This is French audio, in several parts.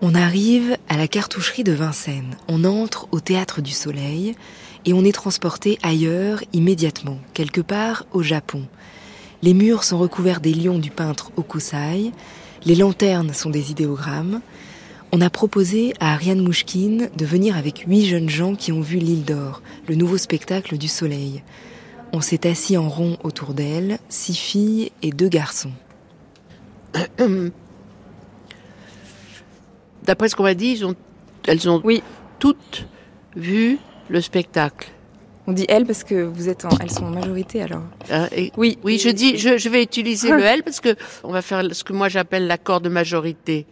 On arrive à la cartoucherie de Vincennes. On entre au Théâtre du Soleil et on est transporté ailleurs immédiatement, quelque part au Japon. Les murs sont recouverts des lions du peintre Hokusai, les lanternes sont des idéogrammes. On a proposé à Ariane Mouchkine de venir avec 8 jeunes gens qui ont vu l'Île d'Or, le nouveau spectacle du Soleil. On s'est assis en rond autour d'elle, 6 filles et 2 garçons. D'après ce qu'on m'a dit, elles ont toutes vu le spectacle. On dit elles parce que elles sont en majorité alors. Oui, je vais utiliser le elles parce que on va faire ce que moi j'appelle l'accord de majorité.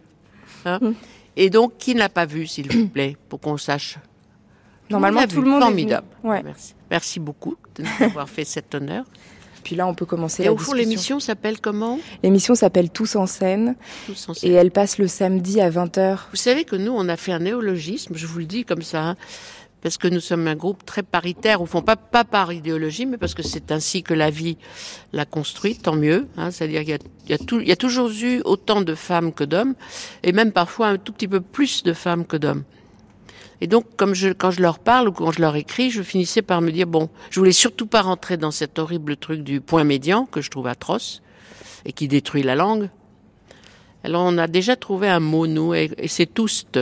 Et donc, qui ne l'a pas vu, s'il vous plaît, pour qu'on sache? Normalement, tout le monde formidable. Est venu. Ouais. Merci beaucoup de nous avoir fait cet honneur. Puis là, on peut commencer la discussion. Et au fond, l'émission s'appelle comment ? L'émission s'appelle Tous en scène. Et elle passe le samedi à 20h. Vous savez que nous, on a fait un néologisme, je vous le dis comme ça, parce que nous sommes un groupe très paritaire, au fond, pas par idéologie, mais parce que c'est ainsi que la vie l'a construite, tant mieux. C'est-à-dire qu'il y a toujours eu autant de femmes que d'hommes, et même parfois un tout petit peu plus de femmes que d'hommes. Et donc, quand je leur parle ou quand je leur écris, je finissais par me dire, je voulais surtout pas rentrer dans cet horrible truc du point médian, que je trouve atroce, et qui détruit la langue. Alors, on a déjà trouvé un mot, nous, et c'est toust,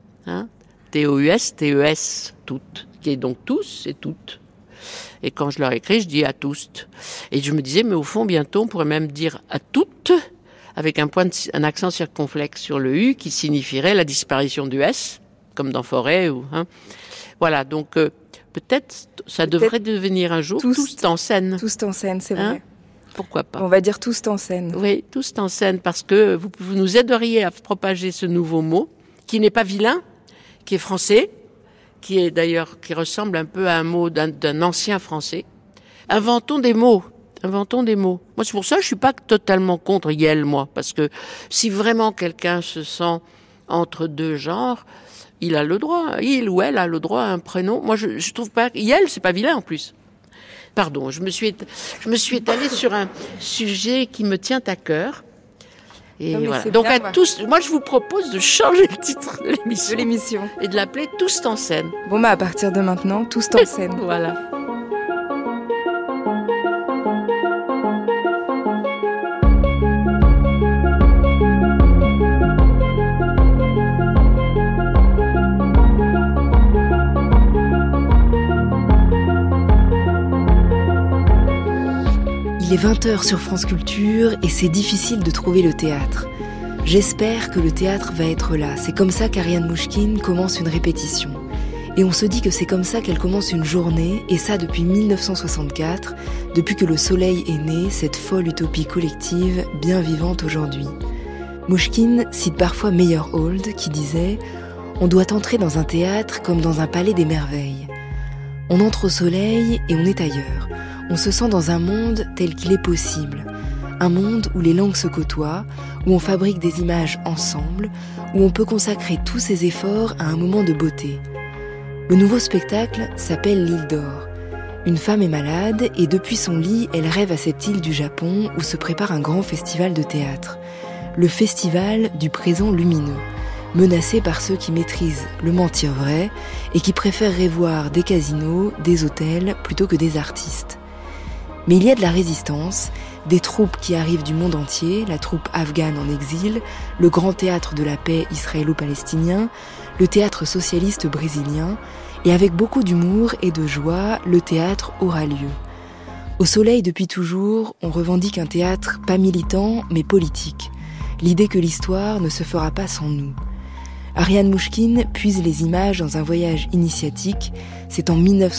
T-O-U-S, T-E-S, toutes, qui est donc tous et toutes. Et quand je leur écris, je dis à tous. Et je me disais, mais au fond, bientôt, on pourrait même dire à toutes, avec un accent circonflexe sur le U, qui signifierait la disparition du S, comme dans Forêt. Voilà, donc peut-être ça devrait devenir un jour tous en scène. Tous en scène, c'est vrai. Pourquoi pas ? On va dire tous en scène. Oui, tous en scène, parce que vous nous aideriez à propager ce nouveau mot, qui n'est pas vilain, qui est français, qui ressemble un peu à un mot d'un ancien français. Inventons des mots. Moi, c'est pour ça que je suis pas totalement contre Yel, moi, parce que si vraiment quelqu'un se sent entre deux genres, il ou elle a le droit à un prénom. Moi, je trouve pas. Yel, c'est pas vilain en plus. Pardon, je me suis étalée sur un sujet qui me tient à cœur. Et voilà. Donc à tous, moi je vous propose de changer le titre de l'émission et de l'appeler Tous en scène. À partir de maintenant, Tous en scène. Voilà. Il est 20h sur France Culture et c'est difficile de trouver le théâtre. J'espère que le théâtre va être là. C'est comme ça qu'Ariane Mouchkine commence une répétition. Et on se dit que c'est comme ça qu'elle commence une journée, et ça depuis 1964, depuis que le Soleil est né, cette folle utopie collective bien vivante aujourd'hui. Mouchkine cite parfois Meyerhold qui disait « On doit entrer dans un théâtre comme dans un palais des merveilles. On entre au soleil et on est ailleurs. On se sent dans un monde tel qu'il est possible. Un monde où les langues se côtoient, où on fabrique des images ensemble, où on peut consacrer tous ses efforts à un moment de beauté. Le nouveau spectacle s'appelle l'Île d'Or. Une femme est malade et depuis son lit, elle rêve à cette île du Japon où se prépare un grand festival de théâtre. Le festival du présent lumineux, menacé par ceux qui maîtrisent le mentir vrai et qui préféreraient voir des casinos, des hôtels plutôt que des artistes. Mais il y a de la résistance, des troupes qui arrivent du monde entier, la troupe afghane en exil, le grand théâtre de la paix israélo-palestinien, le théâtre socialiste brésilien, et avec beaucoup d'humour et de joie, le théâtre aura lieu. Au Soleil, depuis toujours, on revendique un théâtre pas militant, mais politique. L'idée que l'histoire ne se fera pas sans nous. Ariane Mouchkine puise les images dans un voyage initiatique. C'est en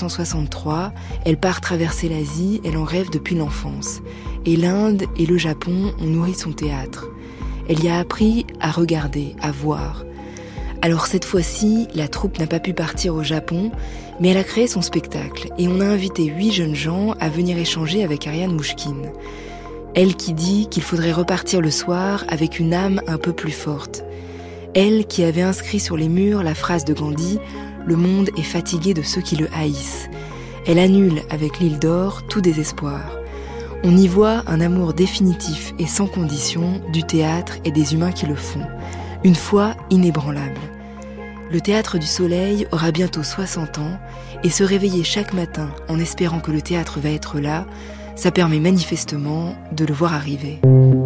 1963, elle part traverser l'Asie, elle en rêve depuis l'enfance. Et l'Inde et le Japon ont nourri son théâtre. Elle y a appris à regarder, à voir. Alors cette fois-ci, la troupe n'a pas pu partir au Japon, mais elle a créé son spectacle et on a invité 8 jeunes gens à venir échanger avec Ariane Mouchkine. Elle qui dit qu'il faudrait repartir le soir avec une âme un peu plus forte. Elle qui avait inscrit sur les murs la phrase de Gandhi « Le monde est fatigué de ceux qui le haïssent ». Elle annule avec l'Île d'Or tout désespoir. On y voit un amour définitif et sans condition du théâtre et des humains qui le font. Une foi inébranlable. Le Théâtre du Soleil aura bientôt 60 ans et se réveiller chaque matin en espérant que le théâtre va être là, ça permet manifestement de le voir arriver.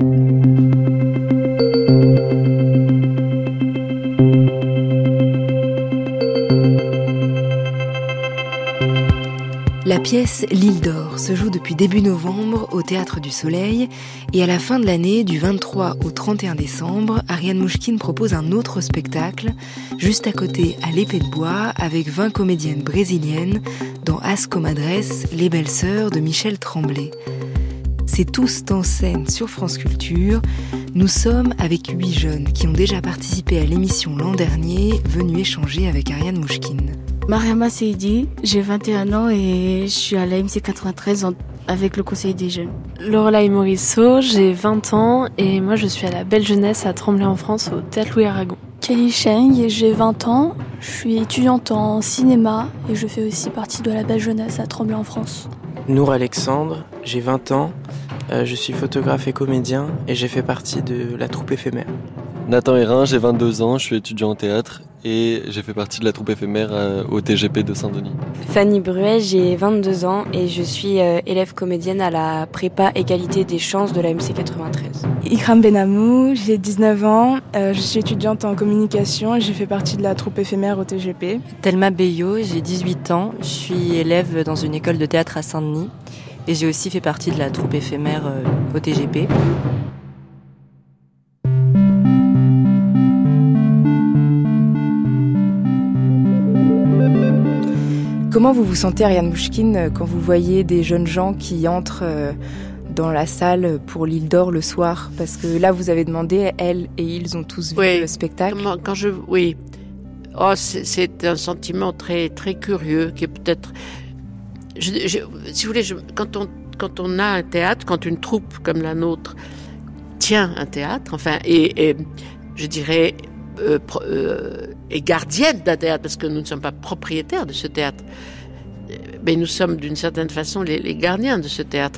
La pièce L'Île d'Or se joue depuis début novembre au Théâtre du Soleil et à la fin de l'année, du 23 au 31 décembre, Ariane Mouchkine propose un autre spectacle, juste à côté à l'Épée de Bois, avec 20 comédiennes brésiliennes dans As Comadres, Les Belles Sœurs de Michel Tremblay. C'est Tous en scène sur France Culture. Nous sommes avec 8 jeunes qui ont déjà participé à l'émission l'an dernier, venus échanger avec Ariane Mouchkine. Mariama Seidi, j'ai 21 ans et je suis à l'AMC 93 avec le Conseil des jeunes. Lorelai Morisseau, j'ai 20 ans et moi je suis à la Belle Jeunesse à Tremblay en France au Théâtre Louis Aragon. Kelly Cheng, j'ai 20 ans, je suis étudiante en cinéma et je fais aussi partie de la Belle Jeunesse à Tremblay en France. Nour Alexandre, j'ai 20 ans, je suis photographe et comédien et j'ai fait partie de la troupe éphémère. Nathan Hérin, j'ai 22 ans, je suis étudiant en théâtre et j'ai fait partie de la troupe éphémère au TGP de Saint-Denis. Fanny Bruet, j'ai 22 ans et je suis élève comédienne à la prépa égalité des chances de la MC 93. Ikram Benamou, j'ai 19 ans, je suis étudiante en communication et j'ai fait partie de la troupe éphémère au TGP. Thelma Beyo, j'ai 18 ans, je suis élève dans une école de théâtre à Saint-Denis et j'ai aussi fait partie de la troupe éphémère au TGP. Comment vous vous sentez, Ariane Mouchkine, quand vous voyez des jeunes gens qui entrent dans la salle pour l'Île d'Or le soir? Parce que là, vous avez demandé, elles et ils ont tous vu le spectacle. Oui. Oh, c'est un sentiment très, très curieux qui est peut-être... si vous voulez, quand on a un théâtre, quand une troupe comme la nôtre tient un théâtre, enfin, et je dirais... est gardienne d'un théâtre, parce que nous ne sommes pas propriétaires de ce théâtre, mais nous sommes d'une certaine façon les gardiens de ce théâtre.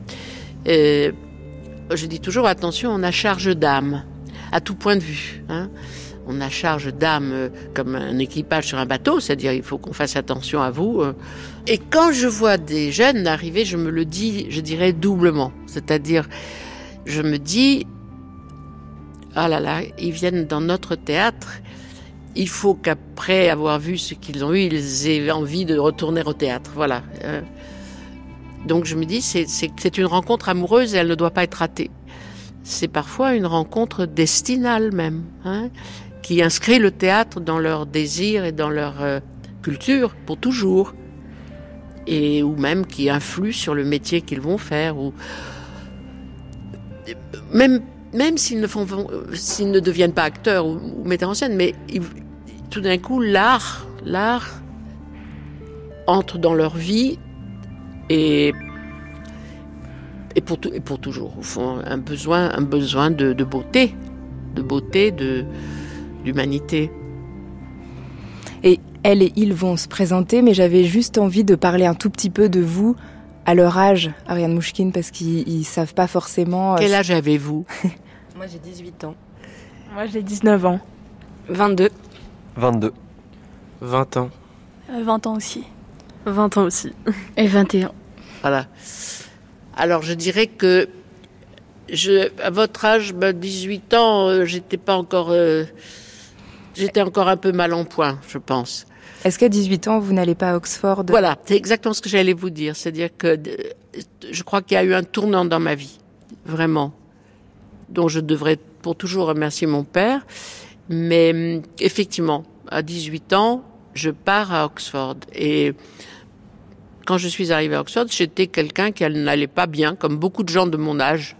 Je dis toujours, attention, on a charge d'âme, à tout point de vue. On a charge d'âme comme un équipage sur un bateau, c'est-à-dire il faut qu'on fasse attention à vous. Et quand je vois des jeunes arriver, je me le dis, je dirais doublement. C'est-à-dire, je me dis... Ah là là, ils viennent dans notre théâtre. Il faut qu'après avoir vu ce qu'ils ont eu, ils aient envie de retourner au théâtre. Voilà. Donc je me dis, c'est une rencontre amoureuse et elle ne doit pas être ratée. C'est parfois une rencontre destinale même, qui inscrit le théâtre dans leur désir et dans leur culture pour toujours. Et ou même qui influe sur le métier qu'ils vont faire. Ou même s'ils ne deviennent pas acteurs ou metteurs en scène, mais tout d'un coup, l'art entre dans leur vie et pour toujours. Au fond, un besoin de beauté, d'humanité. Et elle et ils vont se présenter, mais j'avais juste envie de parler un tout petit peu de vous à leur âge, Ariane Mouchkine, parce qu'ils savent pas forcément... Quel âge avez-vous? Moi, j'ai 18 ans. Moi, j'ai 19 ans. 22. 22. 20 ans. 20 ans aussi. 20 ans aussi. Et 21. Voilà. Alors, je dirais que à votre âge, 18 ans, j'étais encore un peu mal en point, je pense. Est-ce qu'à 18 ans, vous n'allez pas à Oxford? Voilà, c'est exactement ce que j'allais vous dire. C'est-à-dire que je crois qu'il y a eu un tournant dans ma vie, vraiment, dont je devrais pour toujours remercier mon père. Mais effectivement, à 18 ans, je pars à Oxford. Et quand je suis arrivée à Oxford, j'étais quelqu'un qui n'allait pas bien, comme beaucoup de gens de mon âge.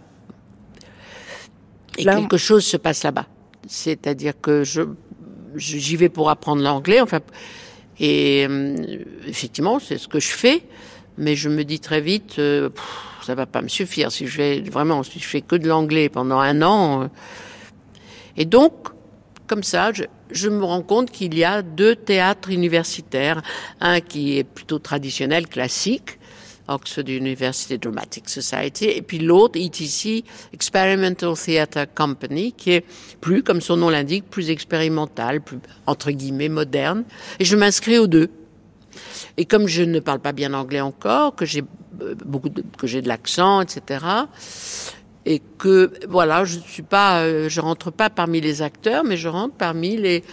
Et quelque chose se passe là-bas. C'est-à-dire que j'y vais pour apprendre l'anglais, enfin... Et effectivement, c'est ce que je fais, mais je me dis très vite, ça va pas me suffire si je fais que de l'anglais pendant 1 an. Et donc, comme ça, je me rends compte qu'il y a 2 théâtres universitaires, un qui est plutôt traditionnel, classique, Oxford University Dramatic Society, et puis l'autre, ETC, Experimental Theatre Company, qui est plus, comme son nom l'indique, plus expérimental, plus, entre guillemets, moderne. Et je m'inscris aux deux. Et comme je ne parle pas bien anglais encore, que j'ai de l'accent, etc., et que, voilà, je rentre pas parmi les acteurs, mais je rentre parmi les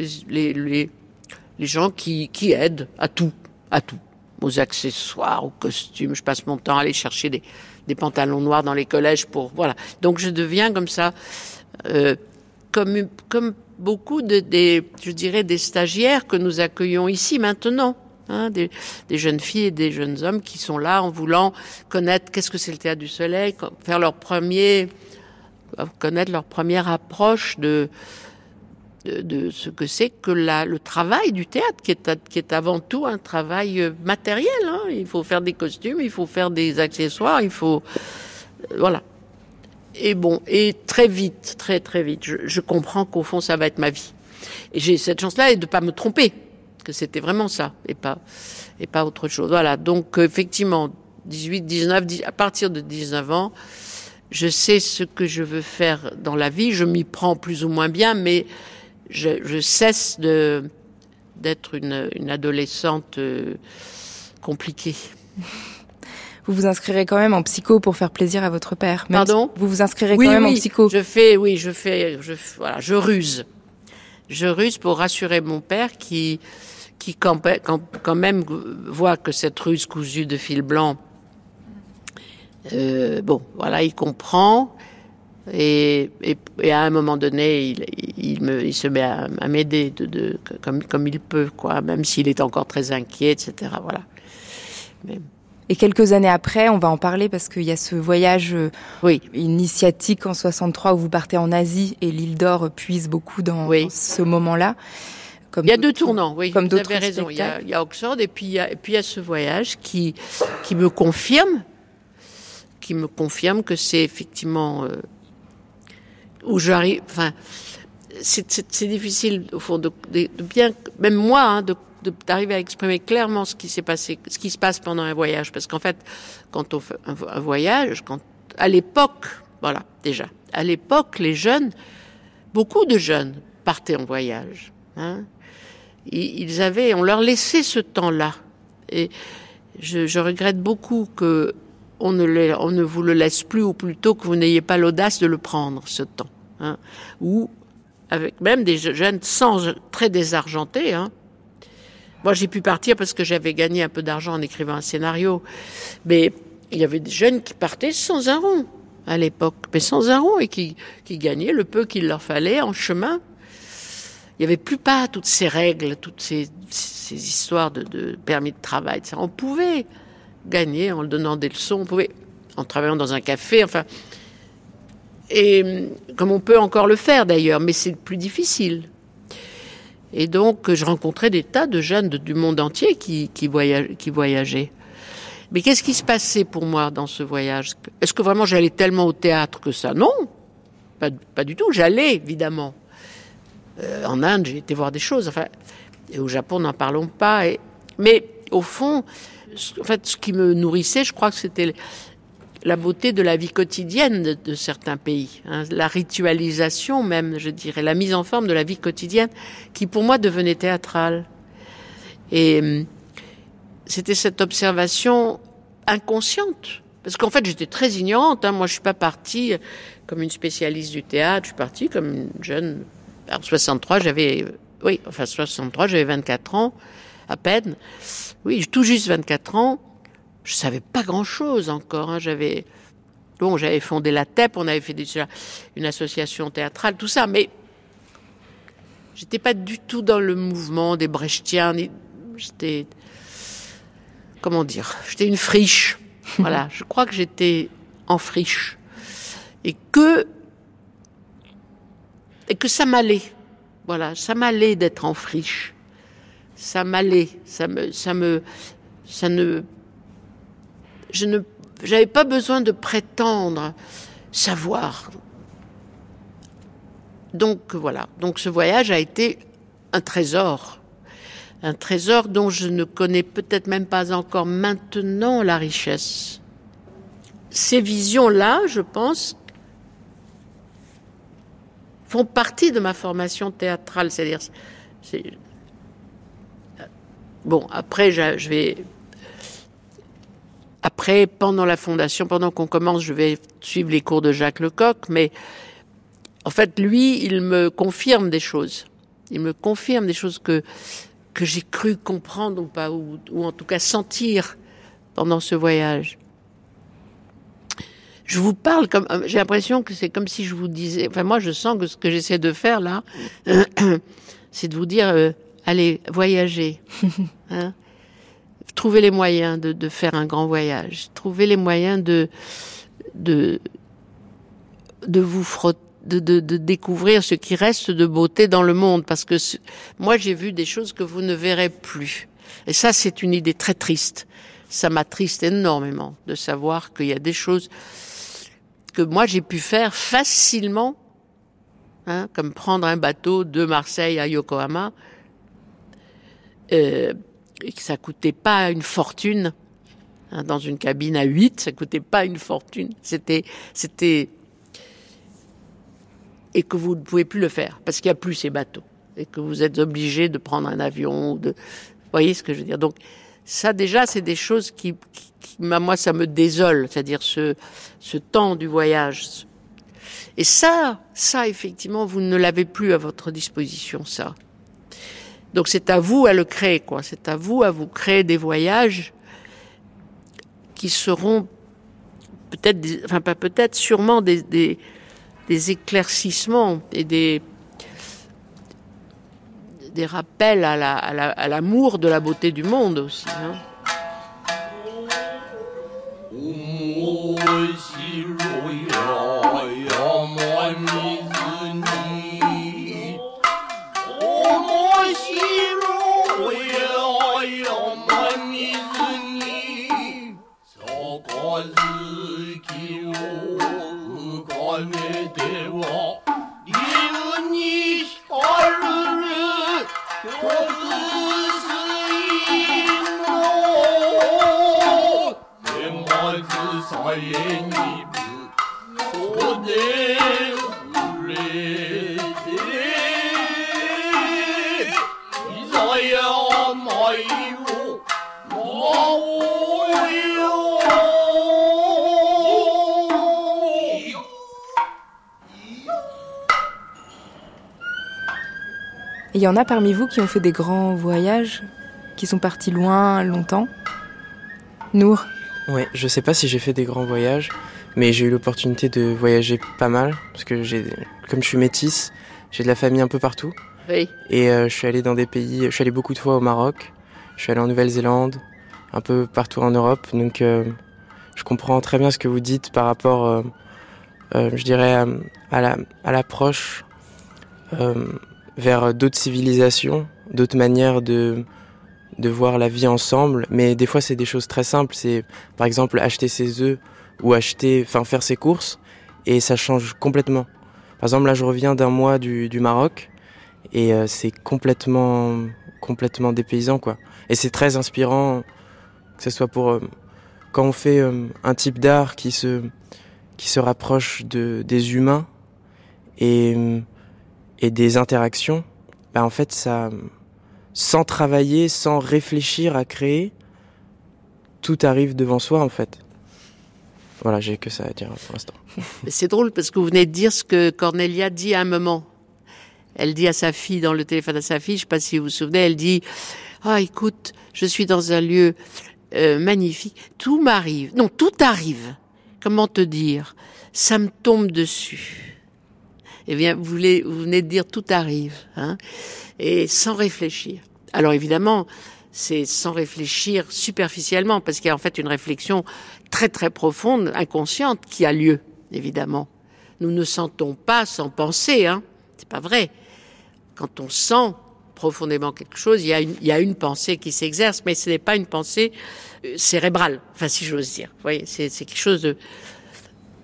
gens qui aident à tout, aux accessoires, aux costumes. Je passe mon temps à aller chercher des pantalons noirs dans les collèges voilà. Donc je deviens comme ça, comme beaucoup je dirais, des stagiaires que nous accueillons ici maintenant. Des jeunes filles et des jeunes hommes qui sont là en voulant connaître qu'est-ce que c'est le Théâtre du Soleil, connaître leur première approche de ce que c'est que le travail du théâtre, qui est avant tout un travail matériel. Il faut faire des costumes, il faut faire des accessoires, voilà. Et très vite, très très vite, je comprends qu'au fond ça va être ma vie. Et j'ai cette chance-là de pas me tromper, que c'était vraiment ça et pas autre chose. Voilà. Donc effectivement, 18, 19, à partir de 19 ans, je sais ce que je veux faire dans la vie. Je m'y prends plus ou moins bien, mais je cesse d'être une adolescente compliquée. Vous vous inscrirez quand même en psycho pour faire plaisir à votre père. Pardon ? Vous vous inscrirez quand même en psycho. Je ruse. Je ruse pour rassurer mon père qui quand même voit que cette ruse cousue de fil blanc, il comprend et à un moment donné il se met à m'aider comme il peut, quoi, même s'il est encore très inquiet, etc. Voilà. Et quelques années après, on va en parler parce qu'il y a ce voyage initiatique en 63 où vous partez en Asie et l'île d'Or puise beaucoup dans ce moment-là. Il y a deux tournants, oui, comme vous avez raison. Il y a Oxford et puis il y a ce voyage qui me confirme que c'est effectivement où j'arrive. Enfin, c'est difficile au fond de bien, même moi, d'arriver à exprimer clairement ce qui s'est passé, ce qui se passe pendant un voyage, parce qu'en fait, quand on fait un voyage, à l'époque, beaucoup de jeunes partaient en voyage. On leur laissait ce temps-là, et je regrette beaucoup que on ne vous le laisse plus, ou plutôt que vous n'ayez pas l'audace de le prendre, ce temps, ou avec même des jeunes très désargentés. Moi, j'ai pu partir parce que j'avais gagné un peu d'argent en écrivant un scénario, mais il y avait des jeunes qui partaient sans un rond à l'époque, mais sans un rond, et qui gagnaient le peu qu'il leur fallait en chemin. Il n'y avait plus pas toutes ces règles, toutes ces histoires de permis de travail. On pouvait gagner en donnant des leçons, en travaillant dans un café, enfin, et comme on peut encore le faire d'ailleurs, mais c'est plus difficile. Et donc, je rencontrais des tas de jeunes du monde entier qui voyageaient. Mais qu'est-ce qui se passait pour moi dans ce voyage ? Est-ce que vraiment j'allais tellement au théâtre que ça ? Non, pas du tout. J'allais, évidemment. En Inde, j'ai été voir des choses. Enfin, et au Japon, n'en parlons pas. Mais au fond, ce qui me nourrissait, je crois que c'était la beauté de la vie quotidienne de certains pays, la ritualisation même, je dirais, la mise en forme de la vie quotidienne qui pour moi devenait théâtrale. Et c'était cette observation inconsciente, parce qu'en fait j'étais très ignorante. Moi je suis pas partie comme une spécialiste du théâtre, je suis partie comme une jeune. En 63 j'avais 24 ans à peine, tout juste 24 ans. Je savais pas grand-chose encore. J'avais fondé la TEP, on avait fait une association théâtrale, tout ça, mais j'étais pas du tout dans le mouvement des Brechtiens. J'étais une friche. Voilà, je crois que j'étais en friche et que ça m'allait. Voilà, ça m'allait d'être en friche. Ça m'allait. J'avais pas besoin de prétendre savoir. Donc voilà. Donc ce voyage a été un trésor un trésor dont je ne connais peut-être même pas encore maintenant la richesse. Ces visions-là, je pense, font partie de ma formation théâtrale. C'est-à-dire, bon, après, je vais... Après, pendant la fondation, pendant qu'on commence, je vais suivre les cours de Jacques Lecoq, mais en fait, lui, il me confirme des choses. Il me confirme des choses que j'ai cru comprendre ou pas, ou en tout cas sentir pendant ce voyage. Je vous parle comme, j'ai l'impression que c'est comme si je vous disais, enfin moi je sens que ce que j'essaie de faire là, c'est de vous dire, allez, voyagez, hein. Trouvez les moyens de faire un grand voyage. Trouvez les moyens de vous frotter, de découvrir ce qui reste de beauté dans le monde. Parce que moi, j'ai vu des choses que vous ne verrez plus. Et ça, c'est une idée très triste. Ça m'attriste énormément de savoir qu'il y a des choses que moi, j'ai pu faire facilement, hein, comme prendre un bateau de Marseille à Yokohama, et que ça coûtait pas une fortune, hein, dans une cabine à 8, ça coûtait pas une fortune. C'était, et que vous ne pouvez plus le faire, parce qu'il n'y a plus ces bateaux, et que vous êtes obligé de prendre un avion, vous voyez ce que je veux dire. Donc, ça déjà, c'est des choses qui moi, ça me désole, c'est-à-dire ce temps du voyage. Et ça, effectivement, vous ne l'avez plus à votre disposition, ça. Donc c'est à vous à le créer, quoi. C'est à vous créer des voyages qui seront peut-être, sûrement des éclaircissements et des rappels à l'amour de la beauté du monde aussi, hein. Et il y en a parmi vous qui ont fait des grands voyages, qui sont partis loin, longtemps. Nour? Ouais, je sais pas si j'ai fait des grands voyages, mais j'ai eu l'opportunité de voyager pas mal, parce que comme je suis métisse, j'ai de la famille un peu partout. Oui. Et je suis allé dans des pays, je suis allé beaucoup de fois au Maroc, je suis allé en Nouvelle-Zélande, un peu partout en Europe, donc je comprends très bien ce que vous dites par rapport, je dirais, à l'approche vers d'autres civilisations, d'autres manières de voir la vie ensemble, mais des fois c'est des choses très simples, c'est par exemple acheter ses œufs ou faire ses courses, et ça change complètement. Par exemple là je reviens d'un mois du Maroc, et c'est complètement dépaysant, quoi. Et c'est très inspirant, que ce soit pour quand on fait un type d'art qui se rapproche des humains et des interactions, en fait ça, sans travailler, sans réfléchir à créer, tout arrive devant soi en fait. Voilà, j'ai que ça à dire pour l'instant. C'est drôle parce que vous venez de dire ce que Cornelia dit à un moment. Elle dit à sa fille, dans le téléphone à sa fille, je ne sais pas si vous vous souvenez, elle dit « Ah, écoute, je suis dans un lieu magnifique, tout m'arrive. Non, tout arrive. Comment te dire? Ça me tombe dessus. » Eh bien, vous venez de dire « Tout arrive. » hein, et sans réfléchir. Alors évidemment, c'est sans réfléchir superficiellement, parce qu'il y a en fait une réflexion très très profonde, inconsciente, qui a lieu, évidemment. Nous ne sentons pas sans penser, hein. C'est pas vrai. Quand on sent profondément quelque chose, il y a une pensée qui s'exerce, mais ce n'est pas une pensée cérébrale, enfin si j'ose dire. Vous voyez, c'est quelque chose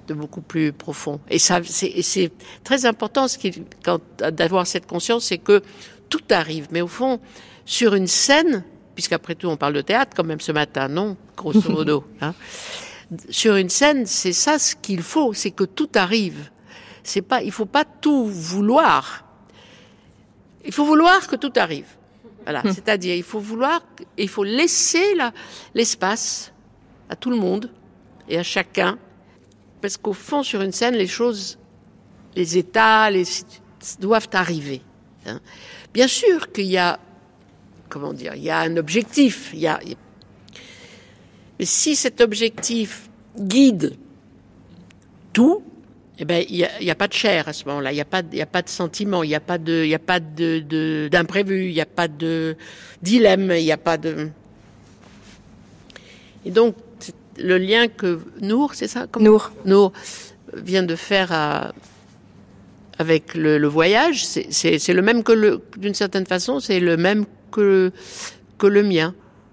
de beaucoup plus profond. Et ça, c'est très important d'avoir cette conscience, c'est que tout arrive. Mais au fond, sur une scène, puisqu'après tout on parle de théâtre quand même ce matin, non, grosso modo, hein. Sur une scène, c'est ça ce qu'il faut, c'est que tout arrive. Il faut pas tout vouloir. Il faut vouloir que tout arrive. Voilà, c'est-à-dire il faut laisser l'espace à tout le monde et à chacun, parce qu'au fond, sur une scène, les choses, les états, doivent arriver. Hein. Bien sûr qu'il y a, il y a un objectif. Mais si cet objectif guide tout, eh ben il y a pas de chair à ce moment-là. Il y a pas de sentiment. Il y a pas d'imprévu. Il y a pas de dilemme. Il y a pas de. Et donc le lien que Nour, c'est ça? Nour vient de faire avec le voyage, c'est le même d'une certaine façon, c'est le même que le mien.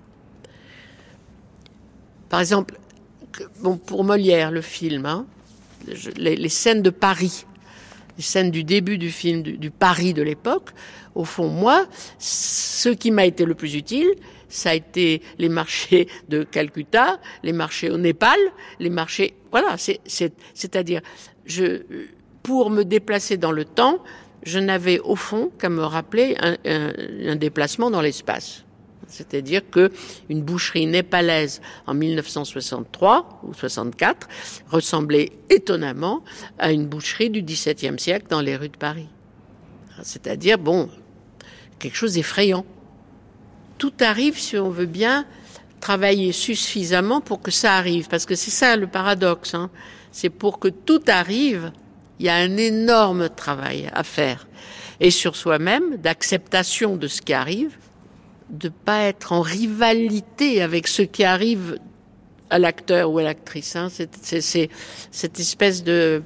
Par exemple, pour Molière, le film, hein, les scènes de Paris, les scènes du début du film, du Paris de l'époque, au fond, moi, ce qui m'a été le plus utile, ça a été les marchés de Calcutta, les marchés au Népal, les marchés, voilà, c'est-à-dire, pour me déplacer dans le temps, je n'avais au fond qu'à me rappeler un déplacement dans l'espace. C'est-à-dire que une boucherie népalaise en 1963 ou 64 ressemblait étonnamment à une boucherie du XVIIe siècle dans les rues de Paris. C'est-à-dire, quelque chose d'effrayant. Tout arrive si on veut bien travailler suffisamment pour que ça arrive. Parce que c'est ça le paradoxe, hein. C'est pour que tout arrive, il y a un énorme travail à faire. Et sur soi-même, d'acceptation de ce qui arrive, de pas être en rivalité avec ce qui arrive à l'acteur ou à l'actrice. Hein. C'est cette espèce de...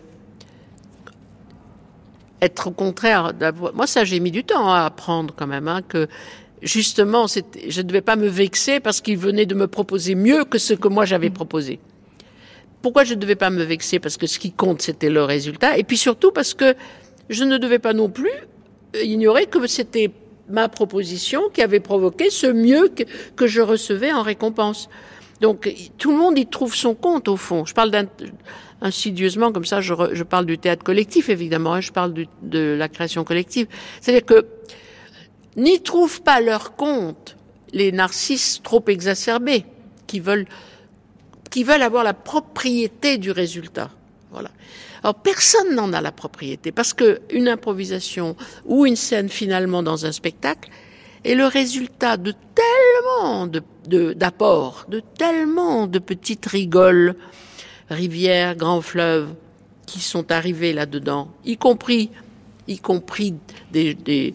Être au contraire... Moi, ça, j'ai mis du temps à apprendre quand même, hein, que justement, je ne devais pas me vexer parce qu'il venait de me proposer mieux que ce que moi j'avais proposé. Pourquoi je ne devais pas me vexer? Parce que ce qui compte, c'était le résultat. Et puis surtout parce que je ne devais pas non plus ignorer que c'était ma proposition qui avait provoqué ce mieux que je recevais en récompense. Donc tout le monde y trouve son compte au fond. Je parle insidieusement comme ça, je parle du théâtre collectif évidemment, hein, je parle de la création collective. C'est-à-dire que n'y trouvent pas leur compte les narcisses trop exacerbés qui veulent avoir la propriété du résultat. Voilà. Alors personne n'en a la propriété parce que une improvisation ou une scène finalement dans un spectacle est le résultat de tellement d'apports, de tellement de petites rigoles, rivières, grands fleuves qui sont arrivés là-dedans, y compris des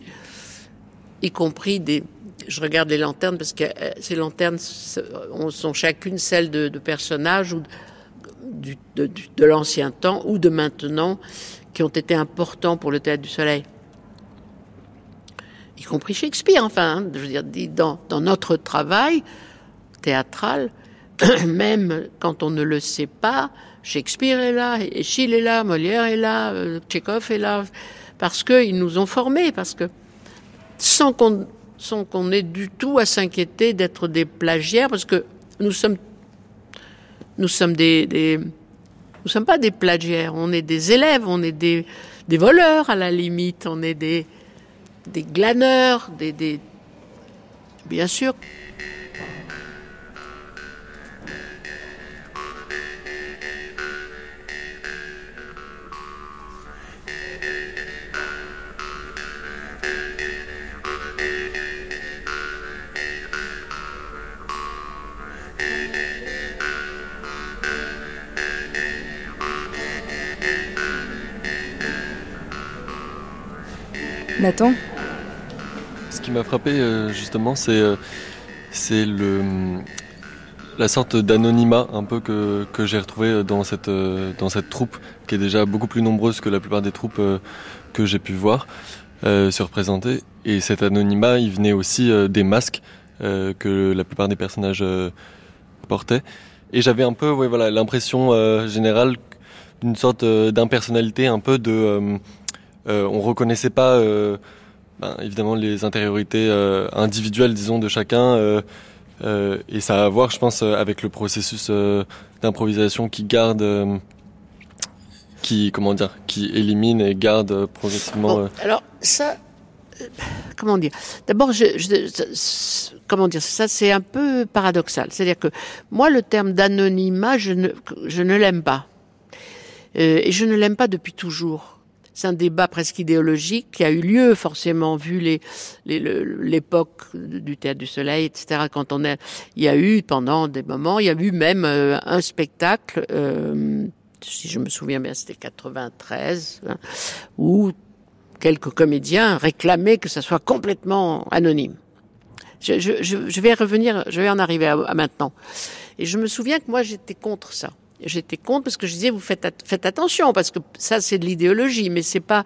je regarde les lanternes parce que ces lanternes sont chacune celles de personnages ou de l'ancien temps ou de maintenant qui ont été importants pour le Théâtre du Soleil. Y compris Shakespeare, enfin, hein, je veux dire, dans notre travail théâtral, même quand on ne le sait pas, Shakespeare est là, Échille est là, Molière est là, Tchekhov est là, parce qu'ils nous ont formés, parce que sans qu'on ait du tout à s'inquiéter d'être des plagiaires, parce que nous sommes pas des plagiaires, on est des élèves, on est des voleurs à la limite, on est des glaneurs, bien sûr. Nathan ? Ce qui m'a frappé justement, c'est la sorte d'anonymat un peu que j'ai retrouvé dans cette troupe qui est déjà beaucoup plus nombreuse que la plupart des troupes que j'ai pu voir se représenter. Et cet anonymat, il venait aussi des masques que la plupart des personnages portaient. Et j'avais un peu l'impression générale d'une sorte d'impersonnalité, un peu de... on reconnaissait pas évidemment les intériorités individuelles, disons, de chacun, et ça a à voir, je pense, avec le processus d'improvisation qui garde, qui élimine et garde progressivement. Bon, alors ça, comment dire ? D'abord, ça c'est un peu paradoxal. C'est-à-dire que moi, le terme d'anonymat, je ne l'aime pas, et je ne l'aime pas depuis toujours. C'est un débat presque idéologique qui a eu lieu, forcément, vu l'époque du Théâtre du Soleil, etc. Il y a eu, pendant des moments, il y a eu même un spectacle, si je me souviens bien, c'était 93, où quelques comédiens réclamaient que ça soit complètement anonyme. Je vais en arriver à maintenant. Et je me souviens que moi, j'étais contre ça. J'étais contre parce que je disais, vous faites attention, parce que ça, c'est de l'idéologie, mais c'est pas,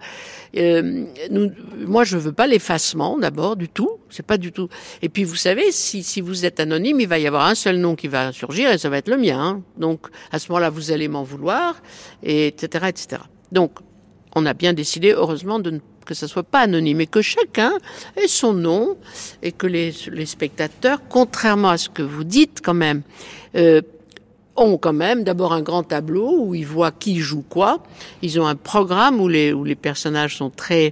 moi, je veux pas l'effacement, d'abord, du tout. C'est pas du tout. Et puis, vous savez, si vous êtes anonyme, il va y avoir un seul nom qui va surgir et ça va être le mien, hein. Donc, à ce moment-là, vous allez m'en vouloir, et etc., etc. Donc, on a bien décidé, heureusement, que ça soit pas anonyme et que chacun ait son nom et que les spectateurs, contrairement à ce que vous dites quand même, ont quand même d'abord un grand tableau où ils voient qui joue quoi. Ils ont un programme où les personnages sont très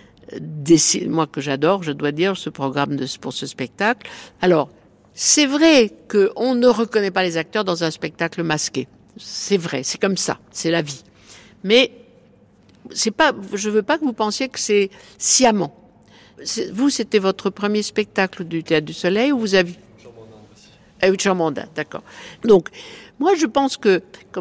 moi que j'adore, je dois dire, ce programme pour ce spectacle. Alors, c'est vrai qu'on ne reconnaît pas les acteurs dans un spectacle masqué. C'est vrai, c'est comme ça, c'est la vie. Mais je veux pas que vous pensiez que c'est sciemment. Vous, c'était votre premier spectacle du Théâtre du Soleil où vous avez... Charmandin, d'accord. Donc, moi, je pense que,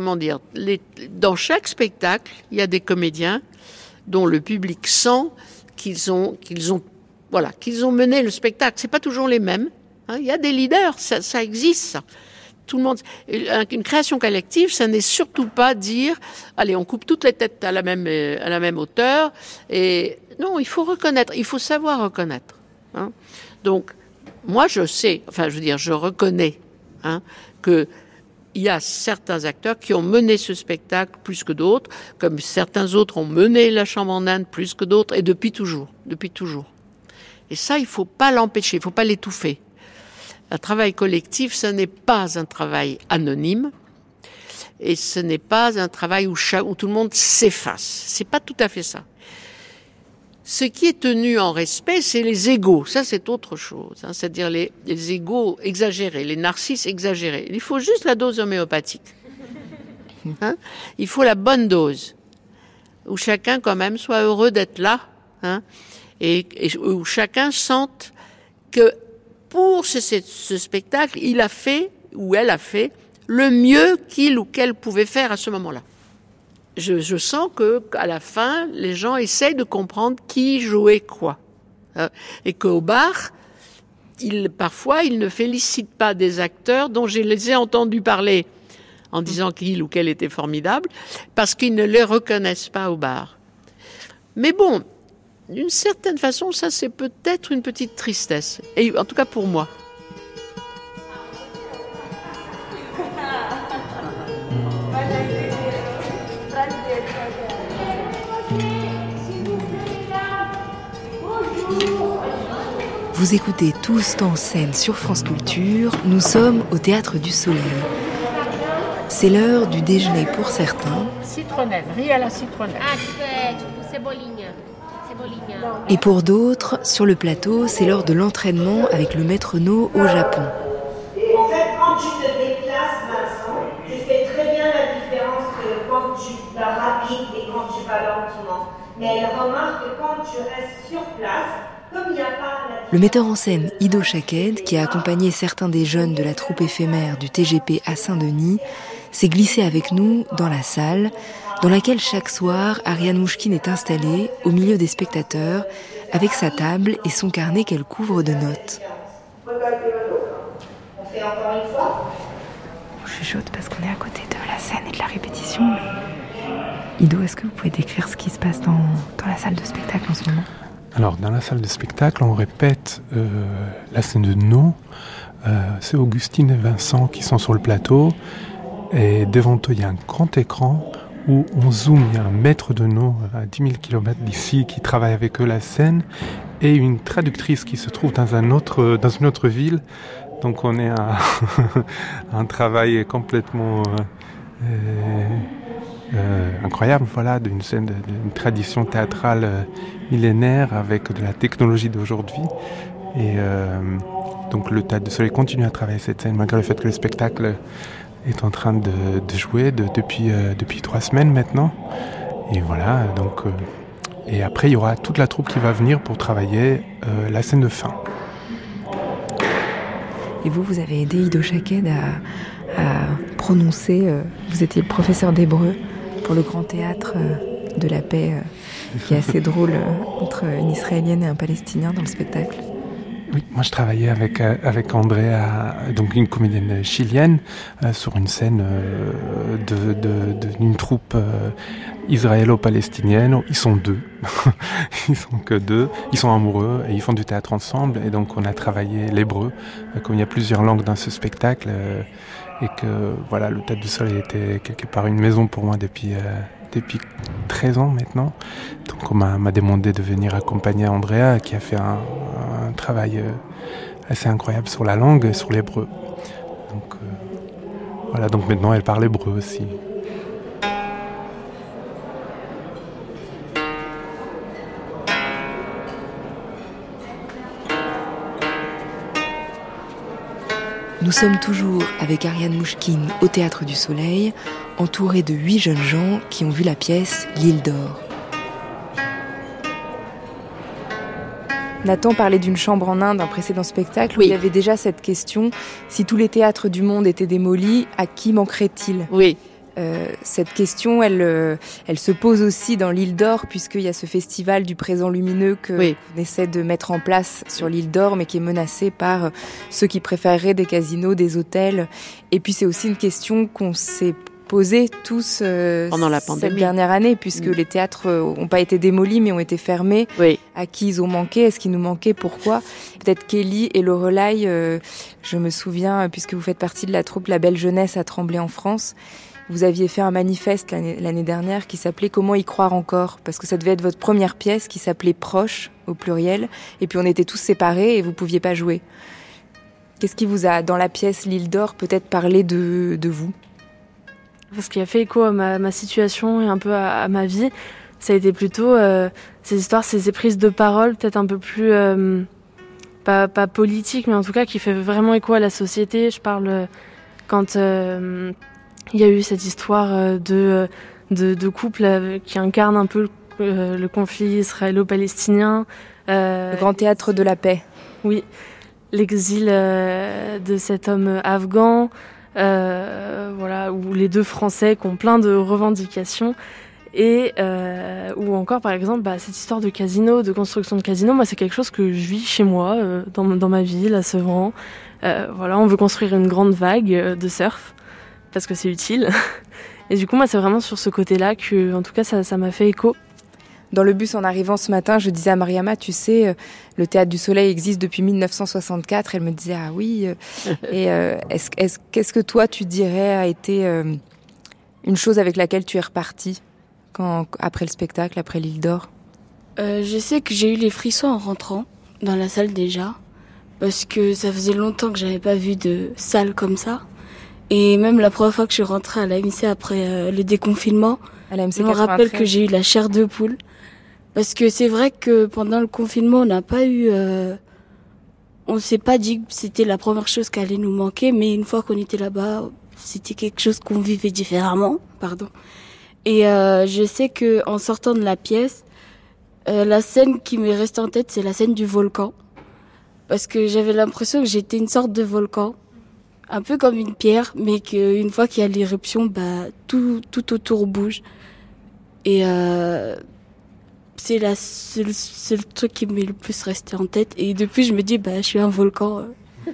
dans chaque spectacle, il y a des comédiens dont le public sent qu'ils ont mené le spectacle. C'est pas toujours les mêmes, hein. Il y a des leaders, ça existe, ça. Tout le monde. Une création collective, ça n'est surtout pas dire, allez, on coupe toutes les têtes à la même hauteur. Et non, il faut reconnaître, il faut savoir reconnaître, hein. Donc, moi, je reconnais, hein, que il y a certains acteurs qui ont mené ce spectacle plus que d'autres, comme certains autres ont mené La Chambre en Inde plus que d'autres, et depuis toujours. Et ça, il faut pas l'empêcher, il faut pas l'étouffer. Un travail collectif, ce n'est pas un travail anonyme, et ce n'est pas un travail où tout le monde s'efface. C'est pas tout à fait ça. Ce qui est tenu en respect, c'est les égos. Ça, c'est autre chose, hein. C'est-à-dire les égos exagérés, les narcisses exagérés. Il faut juste la dose homéopathique, hein. Il faut la bonne dose, où chacun, quand même, soit heureux d'être là, hein, et où chacun sente que pour ce spectacle, il a fait, ou elle a fait, le mieux qu'il ou qu'elle pouvait faire à ce moment-là. Je sens qu'à la fin, les gens essayent de comprendre qui jouait quoi. Et qu'au bar, parfois, ils ne félicitent pas des acteurs dont je les ai entendus parler en disant qu'il ou qu'elle était formidable, parce qu'ils ne les reconnaissent pas au bar. Mais bon, d'une certaine façon, ça c'est peut-être une petite tristesse. Et en tout cas pour moi. Vous écoutez Tous en scène sur France Culture, nous sommes au Théâtre du Soleil. C'est l'heure du déjeuner pour certains. Citronnelle, riz à la citronnelle. Et pour d'autres, sur le plateau, c'est l'heure de l'entraînement avec le maître No au Japon. En fait, quand tu te déplaces, Vincent, tu fais très bien la différence que quand tu vas rapide et quand tu vas lentement. Mais elle remarque que quand tu restes sur place, comme il n'y a pas la... Le metteur en scène Ido Shaked, qui a accompagné certains des jeunes de la troupe éphémère du TGP à Saint-Denis, s'est glissé avec nous dans la salle, dans laquelle chaque soir, Ariane Mouchkine est installée au milieu des spectateurs, avec sa table et son carnet qu'elle couvre de notes. On fait encore une fois. Je chuchote parce qu'on est à côté de la scène et de la répétition. Ido, est-ce que vous pouvez décrire ce qui se passe dans la salle de spectacle en ce moment ? Alors, dans la salle de spectacle, on répète la scène de No. C'est Augustine et Vincent qui sont sur le plateau. Et devant eux, il y a un grand écran où on zoome, il y a un maître de nos à 10 000 km d'ici qui travaille avec eux la scène et une traductrice qui se trouve dans une autre ville. Donc on est à un travail complètement incroyable, voilà, d'une scène, d'une tradition théâtrale millénaire avec de la technologie d'aujourd'hui. Et donc le Théâtre du Soleil continue à travailler cette scène malgré le fait que le spectacle est en train de jouer depuis 3 semaines maintenant. Et voilà, donc et après il y aura toute la troupe qui va venir pour travailler la scène de fin. Et vous avez aidé Ido Shaked à prononcer, vous étiez le professeur d'hébreu pour le Grand Théâtre de la Paix, qui est assez drôle, entre une Israélienne et un Palestinien dans le spectacle. Oui, moi je travaillais avec Andrea, donc une comédienne chilienne, sur une scène d'une troupe israélo-palestinienne. Ils sont 2, ils sont que 2, ils sont amoureux et ils font du théâtre ensemble. Et donc on a travaillé l'hébreu, comme il y a plusieurs langues dans ce spectacle, et que voilà, le Théâtre du Soleil était quelque part une maison pour moi depuis 13 ans maintenant. Donc on m'a demandé de venir accompagner Andrea qui a fait un travail assez incroyable sur la langue et sur l'hébreu. Donc voilà, donc maintenant elle parle hébreu aussi. Nous sommes toujours avec Ariane Mouchkine au Théâtre du Soleil, entourée de 8 jeunes gens qui ont vu la pièce L'Île d'Or. Nathan parlait d'une chambre en Inde, un précédent spectacle, où il y avait déjà cette question, si tous les théâtres du monde étaient démolis, à qui manquerait-il ? Oui. Cette question, elle se pose aussi dans l'Île d'Or, puisqu'il y a ce festival du présent lumineux qu'on essaie de mettre en place sur l'Île d'Or, mais qui est menacé par ceux qui préféreraient des casinos, des hôtels. Et puis c'est aussi une question qu'on s'est posée tous pendant la pandémie, cette dernière année, puisque les théâtres n'ont pas été démolis, mais ont été fermés. Oui. À qui ils ont manqué ? Est-ce qu'ils nous manquaient ? Pourquoi ? Peut-être Kelly et Lorelai, je me souviens, puisque vous faites partie de la troupe La Belle Jeunesse à Tremblay en France, vous aviez fait un manifeste l'année dernière qui s'appelait « Comment y croire encore ?» parce que ça devait être votre première pièce qui s'appelait « Proche » au pluriel, et puis on était tous séparés et vous pouviez pas jouer. Qu'est-ce qui vous a, dans la pièce L'Île d'Or, peut-être parlé de vous ? Ce qui a fait écho à ma situation et un peu à ma vie, ça a été plutôt ces histoires, ces prises de parole, peut-être un peu plus, pas politiques, mais en tout cas qui fait vraiment écho à la société. Je parle quand il y a eu cette histoire de couple qui incarne un peu le conflit israélo-palestinien. Le Grand Théâtre de la Paix. Oui, l'exil de cet homme afghan, voilà, ou les 2 Français qui ont plein de revendications. Et ou encore par exemple cette histoire de casino, de construction de casino, moi c'est quelque chose que je vis chez moi, dans ma ville à Sevran. Voilà, on veut construire une grande vague de surf parce que c'est utile. Et du coup moi c'est vraiment sur ce côté-là que en tout cas ça m'a fait écho. Dans le bus en arrivant ce matin, je disais à Mariama, tu sais, le Théâtre du Soleil existe depuis 1964. Elle me disait ah oui. Et qu'est-ce que toi tu dirais a été une chose avec laquelle tu es repartie après le spectacle, après l'Île d'Or? Je sais que j'ai eu les frissons en rentrant dans la salle déjà, parce que ça faisait longtemps que j'avais pas vu de salle comme ça. Et même la première fois que je suis rentrée à l'AMC après le déconfinement, je me rappelle que j'ai eu la chair de poule. Parce que c'est vrai que pendant le confinement, on n'a pas eu... on s'est pas dit que c'était la première chose qui allait nous manquer, mais une fois qu'on était là-bas, c'était quelque chose qu'on vivait différemment. Pardon. Et je sais que en sortant de la pièce, la scène qui m'est restée en tête, c'est la scène du volcan. Parce que j'avais l'impression que j'étais une sorte de volcan. Un peu comme une pierre, mais qu'une fois qu'il y a l'éruption, tout autour bouge. Et c'est le truc qui m'est le plus resté en tête. Et depuis, je me dis, je suis un volcan.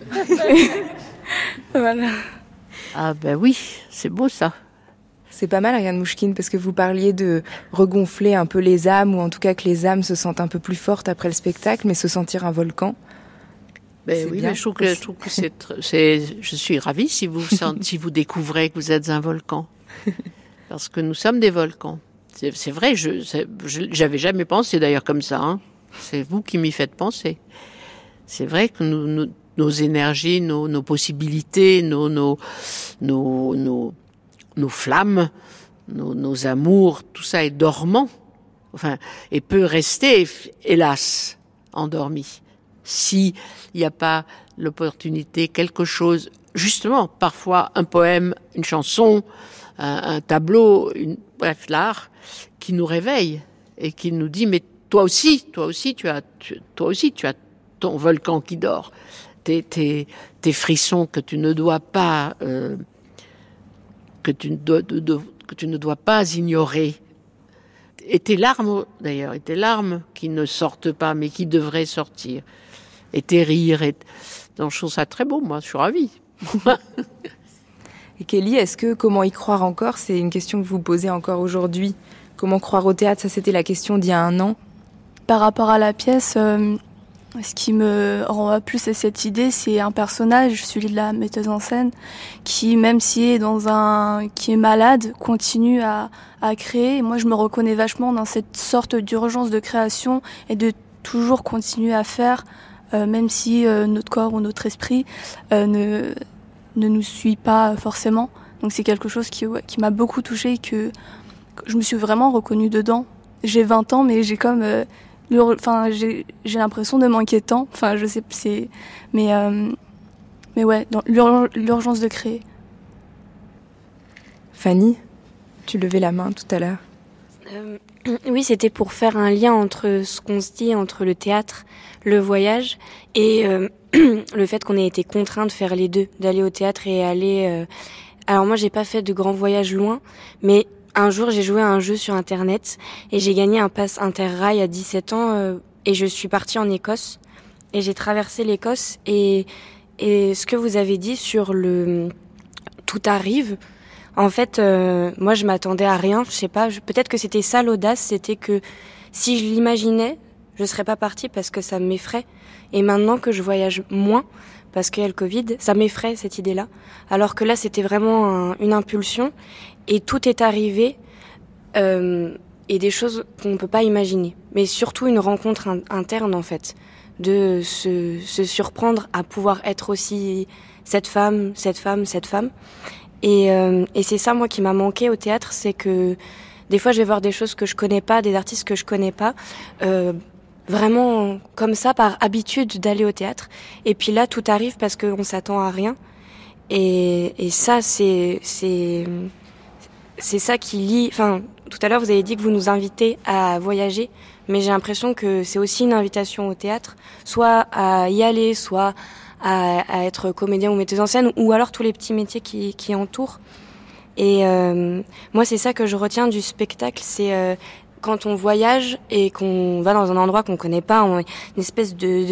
Voilà. Ah oui, c'est beau ça. C'est pas mal, Ariane Mouchkine, parce que vous parliez de regonfler un peu les âmes, ou en tout cas que les âmes se sentent un peu plus fortes après le spectacle, mais se sentir un volcan. Oui, mais je trouve que je suis ravie si vous découvrez que vous êtes un volcan. Parce que nous sommes des volcans. C'est vrai, j'avais jamais pensé d'ailleurs comme ça. Hein. C'est vous qui m'y faites penser. C'est vrai que nos énergies, nos possibilités, nos flammes, nos amours, tout ça est dormant. Enfin, et peut rester, hélas, endormi. S'il n'y a pas l'opportunité, quelque chose, justement, parfois un poème, une chanson, un tableau, bref, l'art, qui nous réveille et qui nous dit, mais toi aussi, tu as ton volcan qui dort, tes frissons que tu ne dois pas, que tu ne dois pas ignorer. Et tes larmes, d'ailleurs, et tes larmes qui ne sortent pas, mais qui devraient sortir. Et tes rires. Donc, je trouve ça très beau, moi, je suis ravie. Et Kelly, est-ce que comment y croire encore, c'est une question que vous posez encore aujourd'hui? Comment croire au théâtre? Ça, c'était la question d'il y a un an. Par rapport à la pièce, ce qui me renvoie plus à cette idée, c'est un personnage, celui de la metteuse en scène, qui, même s'il est qui est malade, continue à créer. Et moi, je me reconnais vachement dans cette sorte d'urgence de création et de toujours continuer à faire, même si notre corps ou notre esprit ne nous suit pas forcément. Donc c'est quelque chose qui m'a beaucoup touchée et que je me suis vraiment reconnue dedans. J'ai 20 ans, mais j'ai comme j'ai l'impression de manquer de temps. Enfin, je sais, mais ouais, dans l'urgence de créer. Fanny, tu levais la main tout à l'heure. Oui, c'était pour faire un lien entre ce qu'on se dit, entre le théâtre, le voyage et le fait qu'on ait été contraints de faire les deux, d'aller au théâtre et aller... Alors moi, j'ai pas fait de grands voyages loin, mais un jour, j'ai joué à un jeu sur Internet et j'ai gagné un pass Interrail à 17 ans et je suis partie en Écosse et j'ai traversé l'Écosse et ce que vous avez dit sur le tout arrive, en fait, moi je m'attendais à rien, je sais pas, peut-être que c'était ça l'audace, c'était que si je l'imaginais, je serais pas partie parce que ça m'effraie et maintenant que je voyage moins parce qu'il y a le Covid, ça m'effraie cette idée-là, alors que là c'était vraiment une impulsion. Et tout est arrivé, et des choses qu'on ne peut pas imaginer. Mais surtout une rencontre interne, en fait, de se surprendre à pouvoir être aussi cette femme. Et c'est ça, moi, qui m'a manqué au théâtre, c'est que des fois, je vais voir des choses que je connais pas, des artistes que je connais pas, vraiment comme ça, par habitude d'aller au théâtre. Et puis là, tout arrive parce qu'on s'attend à rien. Et ça, c'est ça qui lie... Enfin, tout à l'heure, vous avez dit que vous nous invitez à voyager, mais j'ai l'impression que c'est aussi une invitation au théâtre, soit à y aller, soit à être comédien ou metteuse en scène, ou alors tous les petits métiers qui entourent. Et moi, c'est ça que je retiens du spectacle, c'est quand on voyage et qu'on va dans un endroit qu'on connaît pas, une espèce de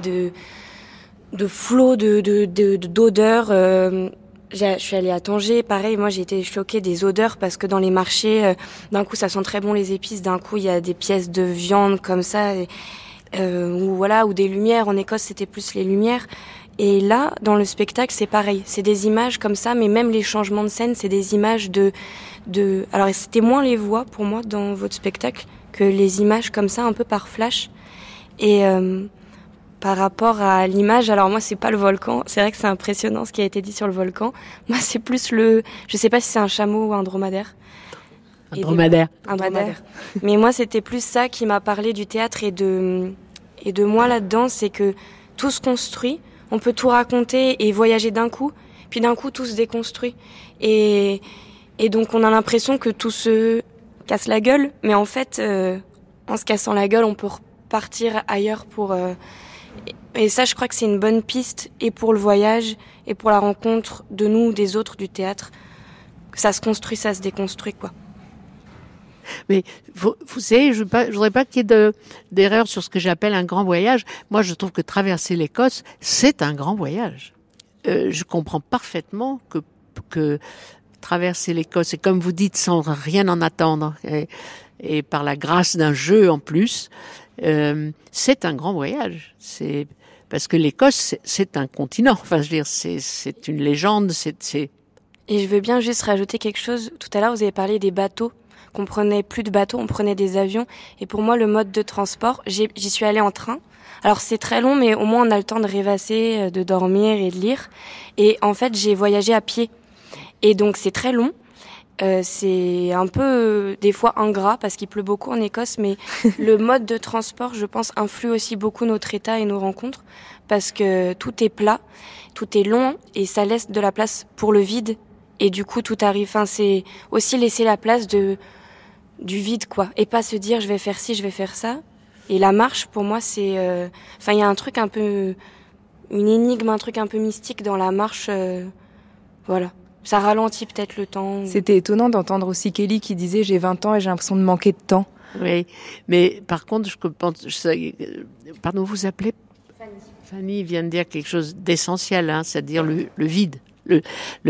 flot d'odeurs... Je suis allée à Tanger, pareil, moi j'ai été choquée des odeurs parce que dans les marchés, d'un coup ça sent très bon les épices, d'un coup il y a des pièces de viande comme ça, ou des lumières. En Écosse c'était plus les lumières. Et là, dans le spectacle, c'est pareil, c'est des images comme ça, mais même les changements de scène, c'est des images alors c'était moins les voix pour moi dans votre spectacle que les images comme ça, un peu par flash. Et par rapport à l'image, alors moi c'est pas le volcan, c'est vrai que c'est impressionnant ce qui a été dit sur le volcan. Moi c'est plus je sais pas si c'est un chameau ou un dromadaire. Un dromadaire. Mais moi c'était plus ça qui m'a parlé du théâtre et de moi là-dedans, c'est que tout se construit, on peut tout raconter et voyager d'un coup, puis d'un coup tout se déconstruit. Et donc on a l'impression que tout se casse la gueule, mais en fait en se cassant la gueule on peut repartir ailleurs pour... Et ça, je crois que c'est une bonne piste, et pour le voyage, et pour la rencontre de nous, des autres, du théâtre. Ça se construit, ça se déconstruit, quoi. Mais vous savez, je voudrais pas qu'il y ait d'erreur sur ce que j'appelle un grand voyage. Moi, je trouve que traverser l'Écosse, c'est un grand voyage. Je comprends parfaitement que traverser l'Écosse, et comme vous dites, sans rien en attendre, et par la grâce d'un jeu en plus, c'est un grand voyage. C'est parce que l'Écosse, c'est un continent. Enfin, je veux dire, c'est une légende. C'est Et je veux bien juste rajouter quelque chose. Tout à l'heure, vous avez parlé des bateaux, qu'on prenait plus de bateaux, on prenait des avions. Et pour moi, le mode de transport, j'y suis allée en train. Alors c'est très long, mais au moins on a le temps de rêvasser, de dormir et de lire. Et en fait, j'ai voyagé à pied. Et donc c'est très long. C'est un peu des fois ingrat parce qu'il pleut beaucoup en Écosse, mais le mode de transport, je pense, influe aussi beaucoup notre état et nos rencontres parce que tout est plat, tout est long et ça laisse de la place pour le vide et du coup tout arrive. Enfin, c'est aussi laisser la place du vide, quoi, et pas se dire je vais faire ci, je vais faire ça. Et la marche, pour moi, c'est, il y a un truc un peu, une énigme, un truc un peu mystique dans la marche, voilà. Ça ralentit peut-être le temps. C'était étonnant d'entendre aussi Kelly qui disait « j'ai 20 ans et j'ai l'impression de manquer de temps ». Oui, mais par contre, je pense... Pardon, vous appelez Fanny vient de dire quelque chose d'essentiel, hein, c'est-à-dire le vide, le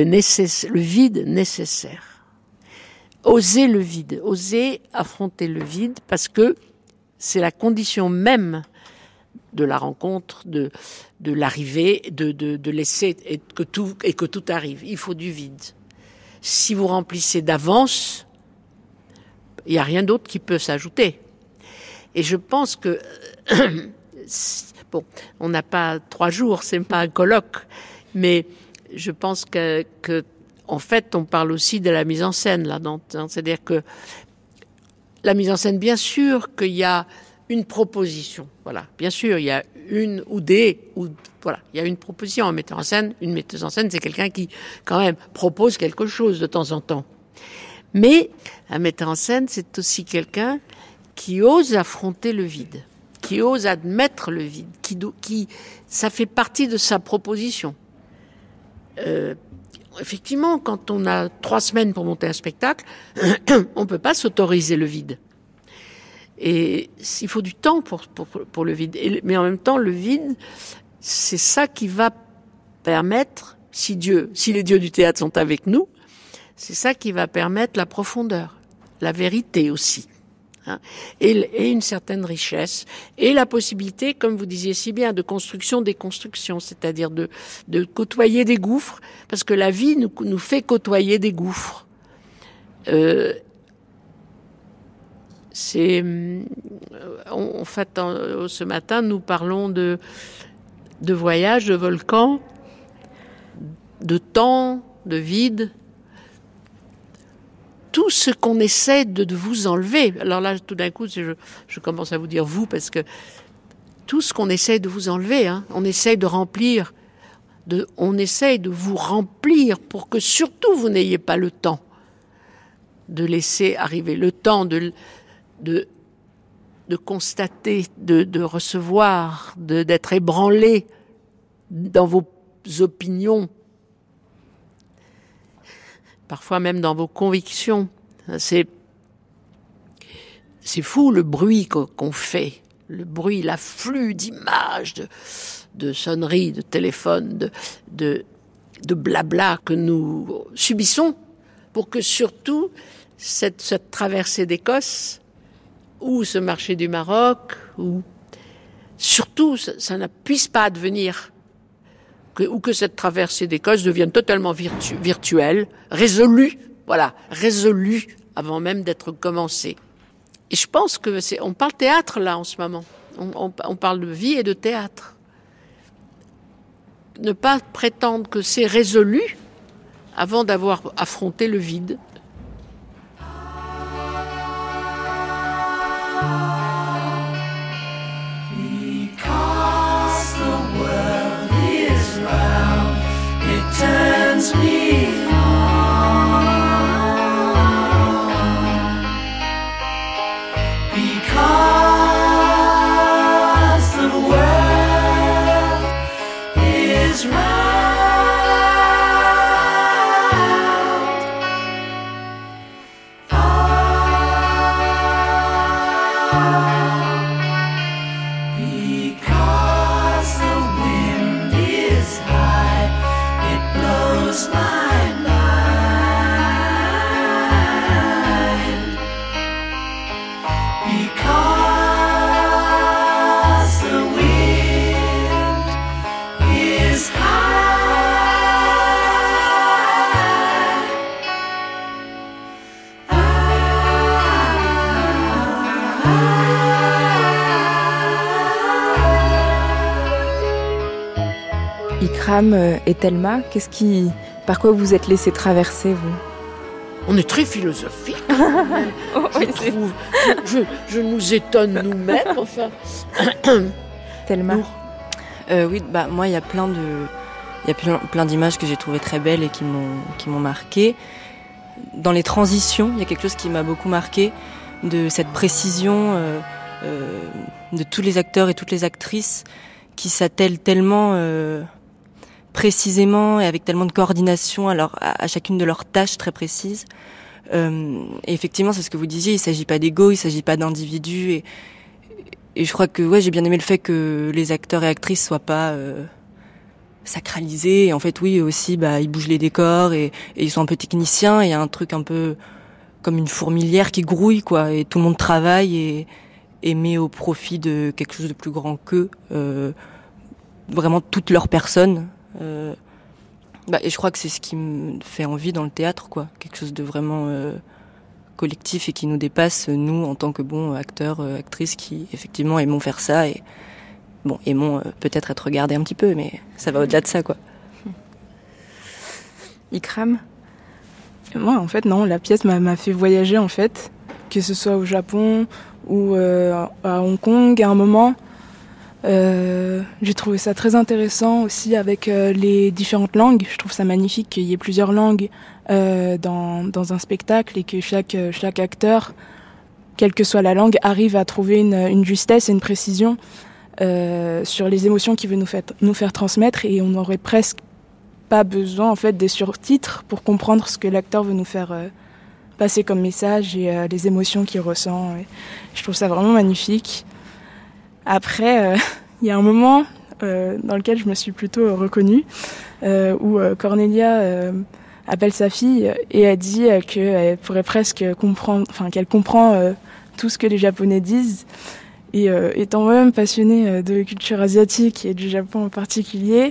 vide nécessaire. Oser le vide, oser affronter le vide, parce que c'est la condition même de la rencontre, de l'arrivée, de laisser et que tout arrive. Il faut du vide. Si vous remplissez d'avance, il n'y a rien d'autre qui peut s'ajouter. Et je pense que bon, on n'a pas 3 jours, c'est pas un colloque, mais je pense que en fait, on parle aussi de la mise en scène là-dedans. C'est-à-dire que la mise en scène, bien sûr qu'il y a une proposition, voilà. Bien sûr, il y a il y a une proposition. Un metteur en scène, une metteuse en scène, c'est quelqu'un qui, quand même, propose quelque chose de temps en temps. Mais un metteur en scène, c'est aussi quelqu'un qui ose affronter le vide, qui ose admettre le vide, ça fait partie de sa proposition. Effectivement, quand on a 3 semaines pour monter un spectacle, on peut pas s'autoriser le vide. Et il faut du temps pour le vide. Mais en même temps, le vide, c'est ça qui va permettre, si les dieux du théâtre sont avec nous, c'est ça qui va permettre la profondeur, la vérité aussi, hein, et une certaine richesse, et la possibilité, comme vous disiez si bien, de construction-déconstruction, c'est-à-dire de côtoyer des gouffres, parce que la vie nous fait côtoyer des gouffres. En fait, ce matin, nous parlons de voyage, de volcan, de temps, de vide, tout ce qu'on essaie de vous enlever. Alors là, tout d'un coup, je commence à vous dire vous, parce que tout ce qu'on essaie de vous enlever, hein, on essaie de remplir, on essaie de vous remplir pour que surtout vous n'ayez pas le temps de laisser arriver, le temps de constater, de recevoir, d'être ébranlé dans vos opinions, parfois même dans vos convictions. C'est fou le bruit qu'on fait, le bruit, l'afflux d'images, de sonneries, de téléphones, de blabla que nous subissons pour que surtout cette traversée d'Écosse ou ce marché du Maroc, ou surtout ça ne puisse pas advenir, ou que cette traversée d'Écosse devienne totalement virtuelle, résolue avant même d'être commencée. Et je pense que on parle théâtre là en ce moment, on parle de vie et de théâtre. Ne pas prétendre que c'est résolu avant d'avoir affronté le vide. Turns me on because the world is round Ikram et Thelma, par quoi vous êtes laissés traverser, vous? On est très philosophique. Je trouve. Je nous étonne nous-mêmes, enfin. Thelma. Oui, moi, il y a plein d'images que j'ai trouvées très belles et qui m'ont marquée. Dans les transitions, il y a quelque chose qui m'a beaucoup marquée, de cette précision de tous les acteurs et toutes les actrices qui s'attellent tellement précisément et avec tellement de coordination à chacune de leurs tâches très précises. Et effectivement, c'est ce que vous disiez, il s'agit pas d'ego, il s'agit pas d'individus. Et je crois que j'ai bien aimé le fait que les acteurs et actrices soient pas sacralisés. Et en fait, oui, aussi, ils bougent les décors et ils sont un peu techniciens. Et il y a un truc un peu comme une fourmilière qui grouille, quoi. Et tout le monde travaille et met au profit de quelque chose de plus grand qu'eux, vraiment toute leur personne. Et je crois que c'est ce qui me fait envie dans le théâtre, quoi. Quelque chose de vraiment collectif et qui nous dépasse, nous, en tant que bons acteurs, actrices qui, effectivement, aimons faire ça et, aimons peut-être être regardés un petit peu, mais ça va au-delà de ça, quoi. Ikram? Moi, en fait, non, la pièce m'a fait voyager, en fait, que ce soit au Japon ou à Hong Kong, à un moment. J'ai trouvé ça très intéressant aussi avec les différentes langues. Je trouve ça magnifique qu'il y ait plusieurs langues dans un spectacle et que chaque acteur, quelle que soit la langue, arrive à trouver une justesse et une précision sur les émotions qu'il veut nous faire transmettre, et on n'aurait presque pas besoin en fait des surtitres pour comprendre ce que l'acteur veut nous faire passer comme message et les émotions qu'il ressent. Et je trouve ça vraiment magnifique. Après, il y a un moment dans lequel je me suis plutôt reconnue, où Cornelia appelle sa fille et elle dit qu'elle pourrait presque comprendre, qu'elle comprend tout ce que les Japonais disent. Et étant moi-même passionnée de culture asiatique et du Japon en particulier,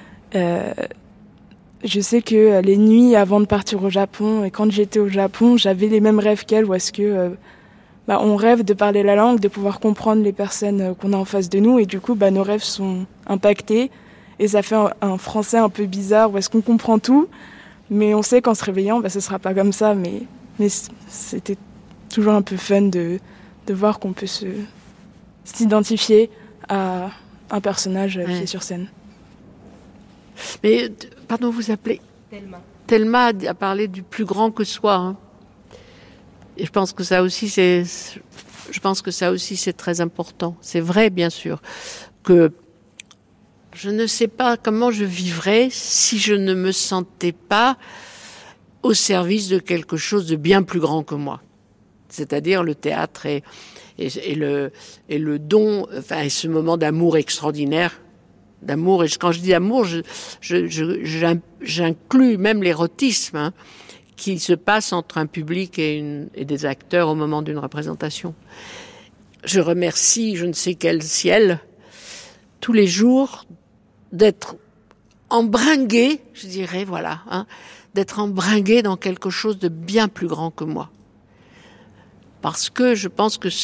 je sais que les nuits avant de partir au Japon et quand j'étais au Japon, j'avais les mêmes rêves qu'elle, où est-ce que on rêve de parler la langue, de pouvoir comprendre les personnes qu'on a en face de nous, et du coup nos rêves sont impactés et ça fait un français un peu bizarre où est-ce qu'on comprend tout, mais on sait qu'en se réveillant ce sera pas comme ça, mais c'était toujours un peu fun de voir qu'on peut s'identifier à un personnage qui est sur scène. Mais pardon, vous appelez Thelma a parlé du plus grand que soi, hein. Et je pense que ça aussi c'est très important. C'est vrai, bien sûr, que je ne sais pas comment je vivrais si je ne me sentais pas au service de quelque chose de bien plus grand que moi. C'est-à-dire le théâtre et le don, et ce moment d'amour extraordinaire. D'amour, et quand je dis amour, j'inclus même l'érotisme, hein, qui se passe entre un public et des acteurs au moment d'une représentation. Je remercie je ne sais quel ciel tous les jours d'être embringué, je dirais, d'être embringué dans quelque chose de bien plus grand que moi. Parce que je pense que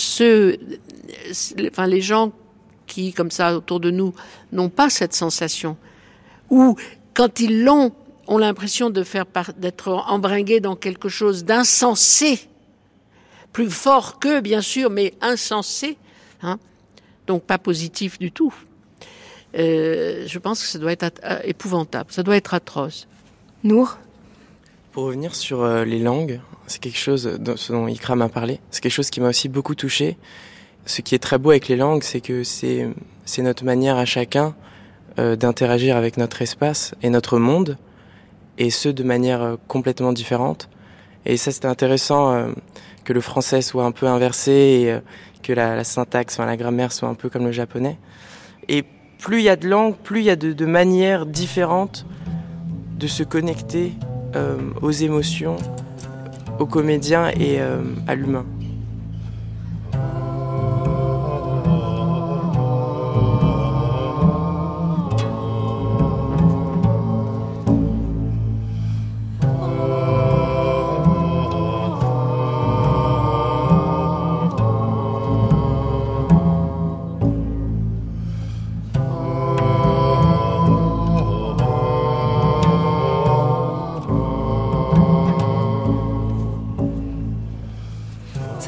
les gens qui, comme ça, autour de nous, n'ont pas cette sensation, ou quand ils l'ont, ont l'impression d'être embringués dans quelque chose d'insensé, plus fort qu'eux, bien sûr, mais insensé, hein, donc pas positif du tout. Je pense que ça doit être épouvantable, ça doit être atroce. Nour ? Pour revenir sur les langues, c'est quelque chose ce dont Ikram a parlé, c'est quelque chose qui m'a aussi beaucoup touché. Ce qui est très beau avec les langues, c'est que c'est notre manière à chacun d'interagir avec notre espace et notre monde, et ce de manière complètement différente. Et ça, c'était intéressant que le français soit un peu inversé et que la syntaxe, la grammaire soit un peu comme le japonais. Et plus il y a de langues, plus il y a de manières différentes de se connecter aux émotions, aux comédiens et à l'humain.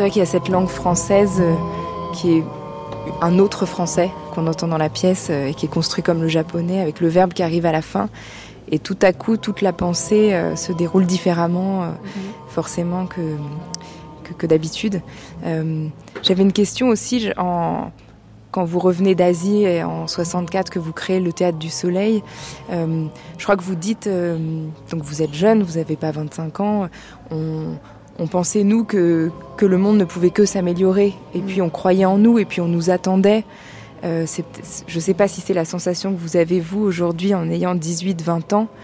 C'est vrai qu'il y a cette langue française qui est un autre français qu'on entend dans la pièce et qui est construit comme le japonais, avec le verbe qui arrive à la fin. Et tout à coup, toute la pensée se déroule différemment, forcément, que d'habitude. J'avais une question aussi, quand vous revenez d'Asie et en 64, que vous créez le Théâtre du Soleil, je crois que vous dites, donc vous êtes jeune, vous n'avez pas 25 ans, on pensait, nous, que le monde ne pouvait que s'améliorer. Et puis on croyait en nous, et puis on nous attendait. Je ne sais pas si c'est la sensation que vous avez, vous, aujourd'hui, en ayant 18-20 ans.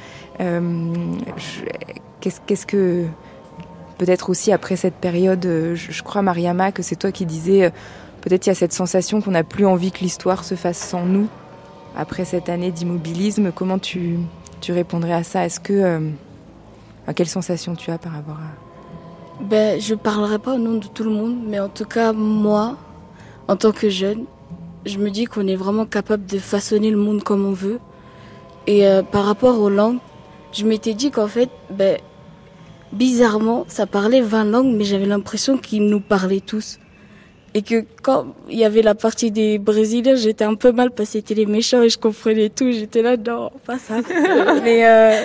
Qu'est-ce que... Peut-être aussi après cette période, je crois, Mariama, que c'est toi qui disais, peut-être il y a cette sensation qu'on n'a plus envie que l'histoire se fasse sans nous. Après cette année d'immobilisme, comment tu répondrais à ça ? Est-ce que... quelle sensation tu as par rapport à... Je ne parlerai pas au nom de tout le monde, mais en tout cas, moi, en tant que jeune, je me dis qu'on est vraiment capable de façonner le monde comme on veut. Et par rapport aux langues, je m'étais dit qu'en fait, bizarrement, ça parlait 20 langues, mais j'avais l'impression qu'ils nous parlaient tous. Et que quand il y avait la partie des Brésiliens, j'étais un peu mal parce que c'était les méchants et je comprenais tout. J'étais là, non, pas ça. Mais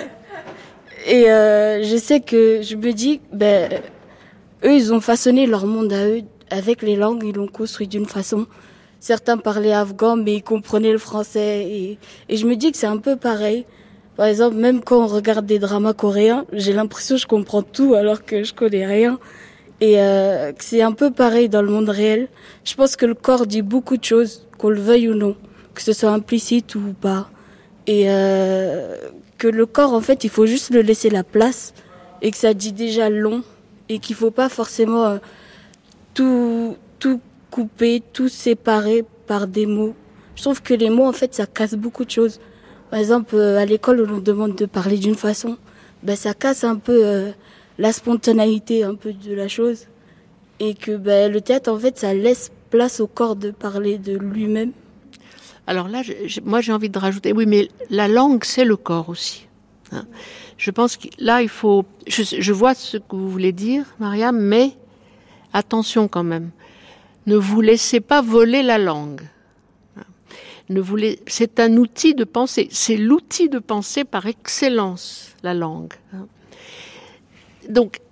je sais que je me dis, eux, ils ont façonné leur monde à eux avec les langues, ils l'ont construit d'une façon. Certains parlaient afghan, mais ils comprenaient le français. Et je me dis que c'est un peu pareil. Par exemple, même quand on regarde des dramas coréens, j'ai l'impression que je comprends tout alors que je connais rien. Et que c'est un peu pareil dans le monde réel. Je pense que le corps dit beaucoup de choses, qu'on le veuille ou non, que ce soit implicite ou pas. Et que le corps, en fait, il faut juste le laisser la place et que ça dit déjà long et qu'il faut pas forcément tout couper, tout séparer par des mots. Je trouve que les mots, en fait, ça casse beaucoup de choses. Par exemple, à l'école, on nous demande de parler d'une façon. Ça casse un peu la spontanéité un peu de la chose. Et que le théâtre, en fait, ça laisse place au corps de parler de lui-même. Alors là, moi, j'ai envie de rajouter, oui, mais la langue, c'est le corps aussi. Hein. Je pense que là, il faut... Je vois ce que vous voulez dire, Mariam, mais attention quand même. Ne vous laissez pas voler la langue. C'est un outil de pensée. C'est l'outil de pensée par excellence, la langue. Donc,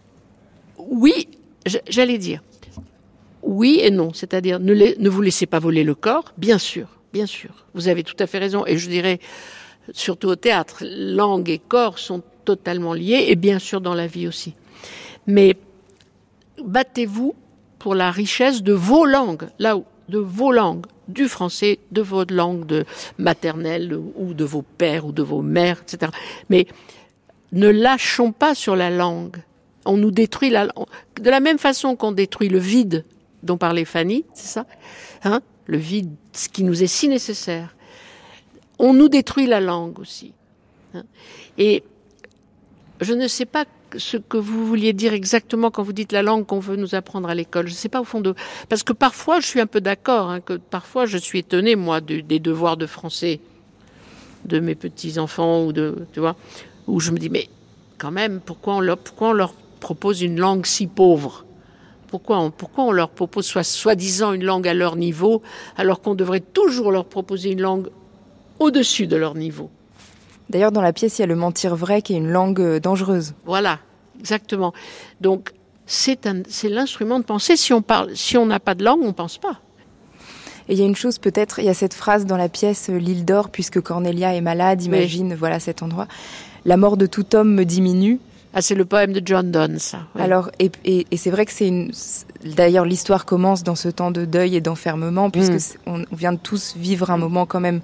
oui, j'allais dire, oui et non. C'est-à-dire, ne vous laissez pas voler le corps, bien sûr, bien sûr. Vous avez tout à fait raison. Et je dirais, surtout au théâtre, langue et corps sont totalement liés, et bien sûr dans la vie aussi. Mais battez-vous pour la richesse de vos langues, de vos langues, du français, de votre langue maternelle, ou de vos pères, ou de vos mères, etc. Mais ne lâchons pas sur la langue. On nous détruit la langue. De la même façon qu'on détruit le vide dont parlait Fanny, c'est ça, hein, le vide, ce qui nous est si nécessaire. On nous détruit la langue aussi. Hein. Et je ne sais pas ce que vous vouliez dire exactement quand vous dites la langue qu'on veut nous apprendre à l'école. Je ne sais pas au fond de... Parce que parfois, je suis un peu d'accord, que parfois je suis étonnée, moi, des devoirs de français de mes petits-enfants, tu vois, où je me dis, mais quand même, pourquoi on leur propose une langue si pauvre ? Pourquoi on leur propose soi-disant une langue à leur niveau, alors qu'on devrait toujours leur proposer une langue au-dessus de leur niveau ? D'ailleurs, dans la pièce, il y a le mentir vrai qui est une langue dangereuse. Voilà, exactement. Donc, c'est l'instrument de pensée. Si on n'a pas de langue, on ne pense pas. Et il y a une chose peut-être, il y a cette phrase dans la pièce L'île d'or, puisque Cornelia est malade, imagine, voilà cet endroit. La mort de tout homme me diminue. Ah, c'est le poème de John Donne, ça. Oui. Alors, et c'est vrai que d'ailleurs, l'histoire commence dans ce temps de deuil et d'enfermement, puisque on vient de tous vivre un moment quand même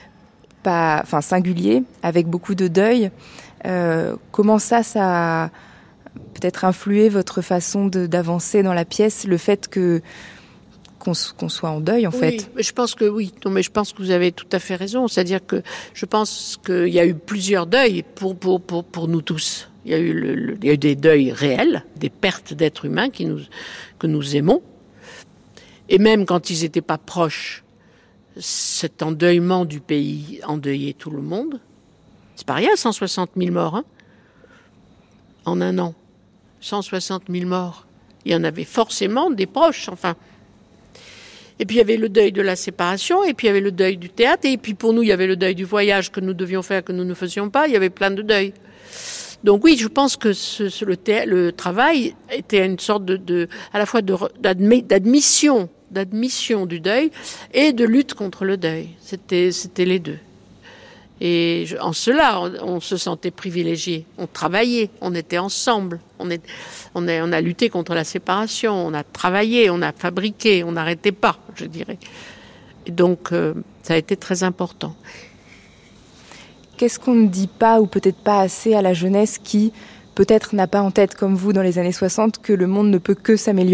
singulier, avec beaucoup de deuil. Comment ça a peut-être influé votre façon d'avancer dans la pièce, le fait qu'on soit en deuil, en fait? Mais je pense que oui. Non, mais je pense que vous avez tout à fait raison. C'est-à-dire que je pense qu'il y a eu plusieurs deuils pour nous tous. Il y a eu des deuils réels, des pertes d'êtres humains que nous aimons. Et même quand ils n'étaient pas proches, cet endeuillement du pays endeuillait tout le monde. C'est pas rien, 160 000 morts, hein, en un an. 160 000 morts. Il y en avait forcément des proches, enfin. Et puis il y avait le deuil de la séparation, et puis il y avait le deuil du théâtre, et puis pour nous, il y avait le deuil du voyage que nous devions faire, que nous ne faisions pas. Il y avait plein de deuils. Donc oui, je pense que le travail était une sorte à la fois d'admission du deuil et de lutte contre le deuil. C'était les deux. Et en cela, on se sentait privilégié. On travaillait, on était ensemble. On a lutté contre la séparation, on a travaillé, on a fabriqué, on n'arrêtait pas, je dirais. Et donc, ça a été très important. Qu'est-ce qu'on ne dit pas ou peut-être pas assez à la jeunesse qui, peut-être, n'a pas en tête, comme vous, dans les années 60, que le monde ne peut que s'améliorer ?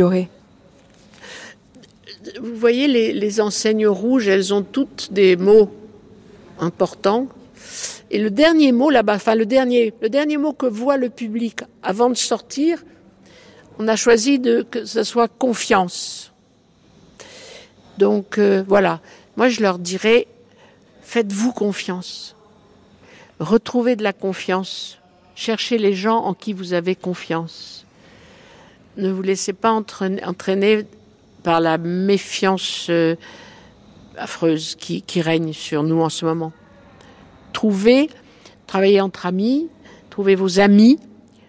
Vous voyez, les enseignes rouges, elles ont toutes des mots importants. Et le dernier mot là-bas, enfin le dernier mot que voit le public avant de sortir, on a choisi que ce soit confiance. Donc voilà, moi je leur dirais, faites-vous confiance. Retrouvez de la confiance. Cherchez les gens en qui vous avez confiance. Ne vous laissez pas entraîner par la méfiance affreuse qui règne sur nous en ce moment. Travaillez entre amis, trouvez vos amis,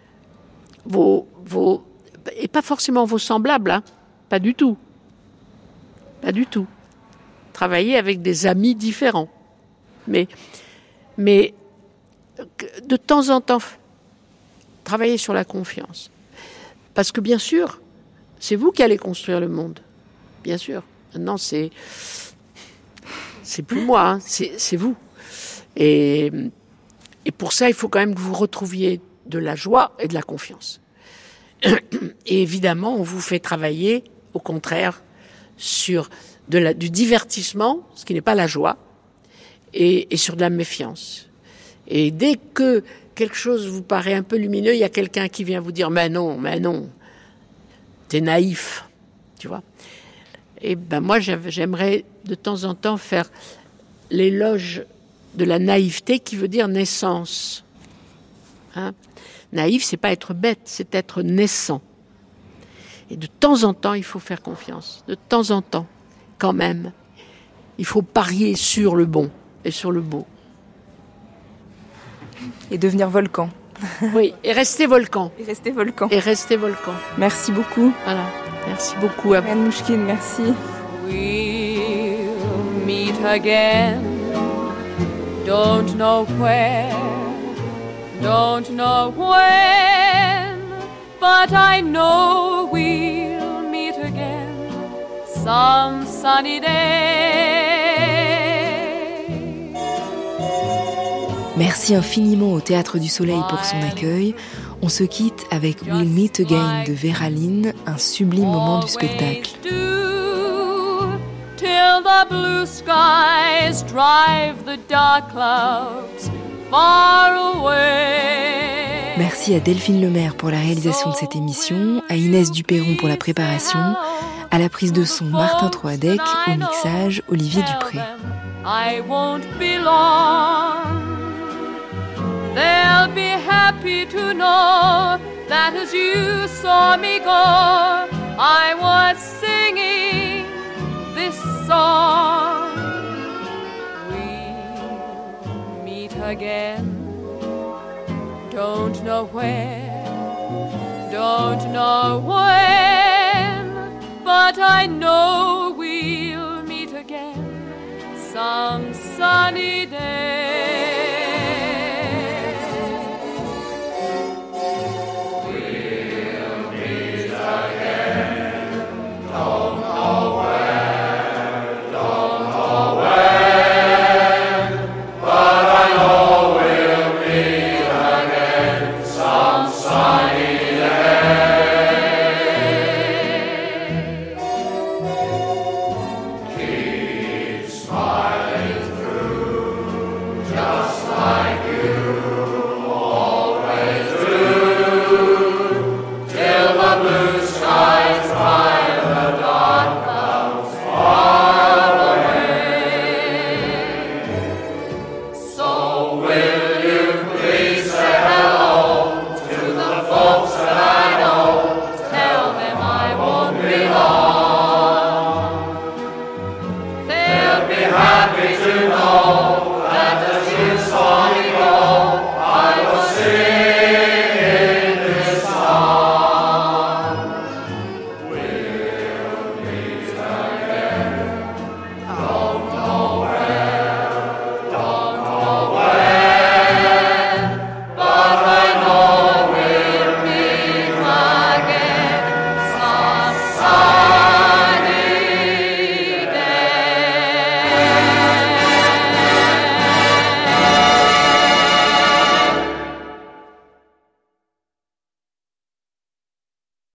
et pas forcément vos semblables, hein, pas du tout. Pas du tout. Travaillez avec des amis différents. Mais de temps en temps, travaillez sur la confiance. Parce que bien sûr, c'est vous qui allez construire le monde. Bien sûr. Maintenant, c'est plus moi, hein, c'est vous. Et pour ça, il faut quand même que vous retrouviez de la joie et de la confiance. Et évidemment, on vous fait travailler, au contraire, sur du divertissement, ce qui n'est pas la joie, et sur de la méfiance. Et dès que quelque chose vous paraît un peu lumineux, il y a quelqu'un qui vient vous dire « mais non, t'es naïf », tu vois. Et ben moi, j'aimerais de temps en temps faire l'éloge de la naïveté qui veut dire naissance. Hein? Naïf, c'est pas être bête, c'est être naissant. Et de temps en temps, il faut faire confiance. De temps en temps, quand même, il faut parier sur le bon et sur le beau. Et devenir volcan. Oui, et rester volcan. Et rester volcan. Et rester volcan. Merci beaucoup. Voilà, merci beaucoup à vous. Ariane Mouchkine, merci. We'll meet again. Don't know where, don't know when, but I know we'll meet again some sunny day. Merci infiniment au Théâtre du Soleil pour son accueil. On se quitte avec We'll Meet Again de Vera Lynn, un sublime moment du spectacle. Till the blue skies drive the dark clouds far away. Merci à Delphine Lemaire pour la réalisation de cette émission, à Inès Duperron pour la préparation, à la prise de son Martin Troadec, au mixage Olivier Dupré. I won't be long. They'll be happy to know that as you saw me go, I was singing this song. We'll meet again. Don't know where, don't know when, but I know we'll meet again some sunny day. Will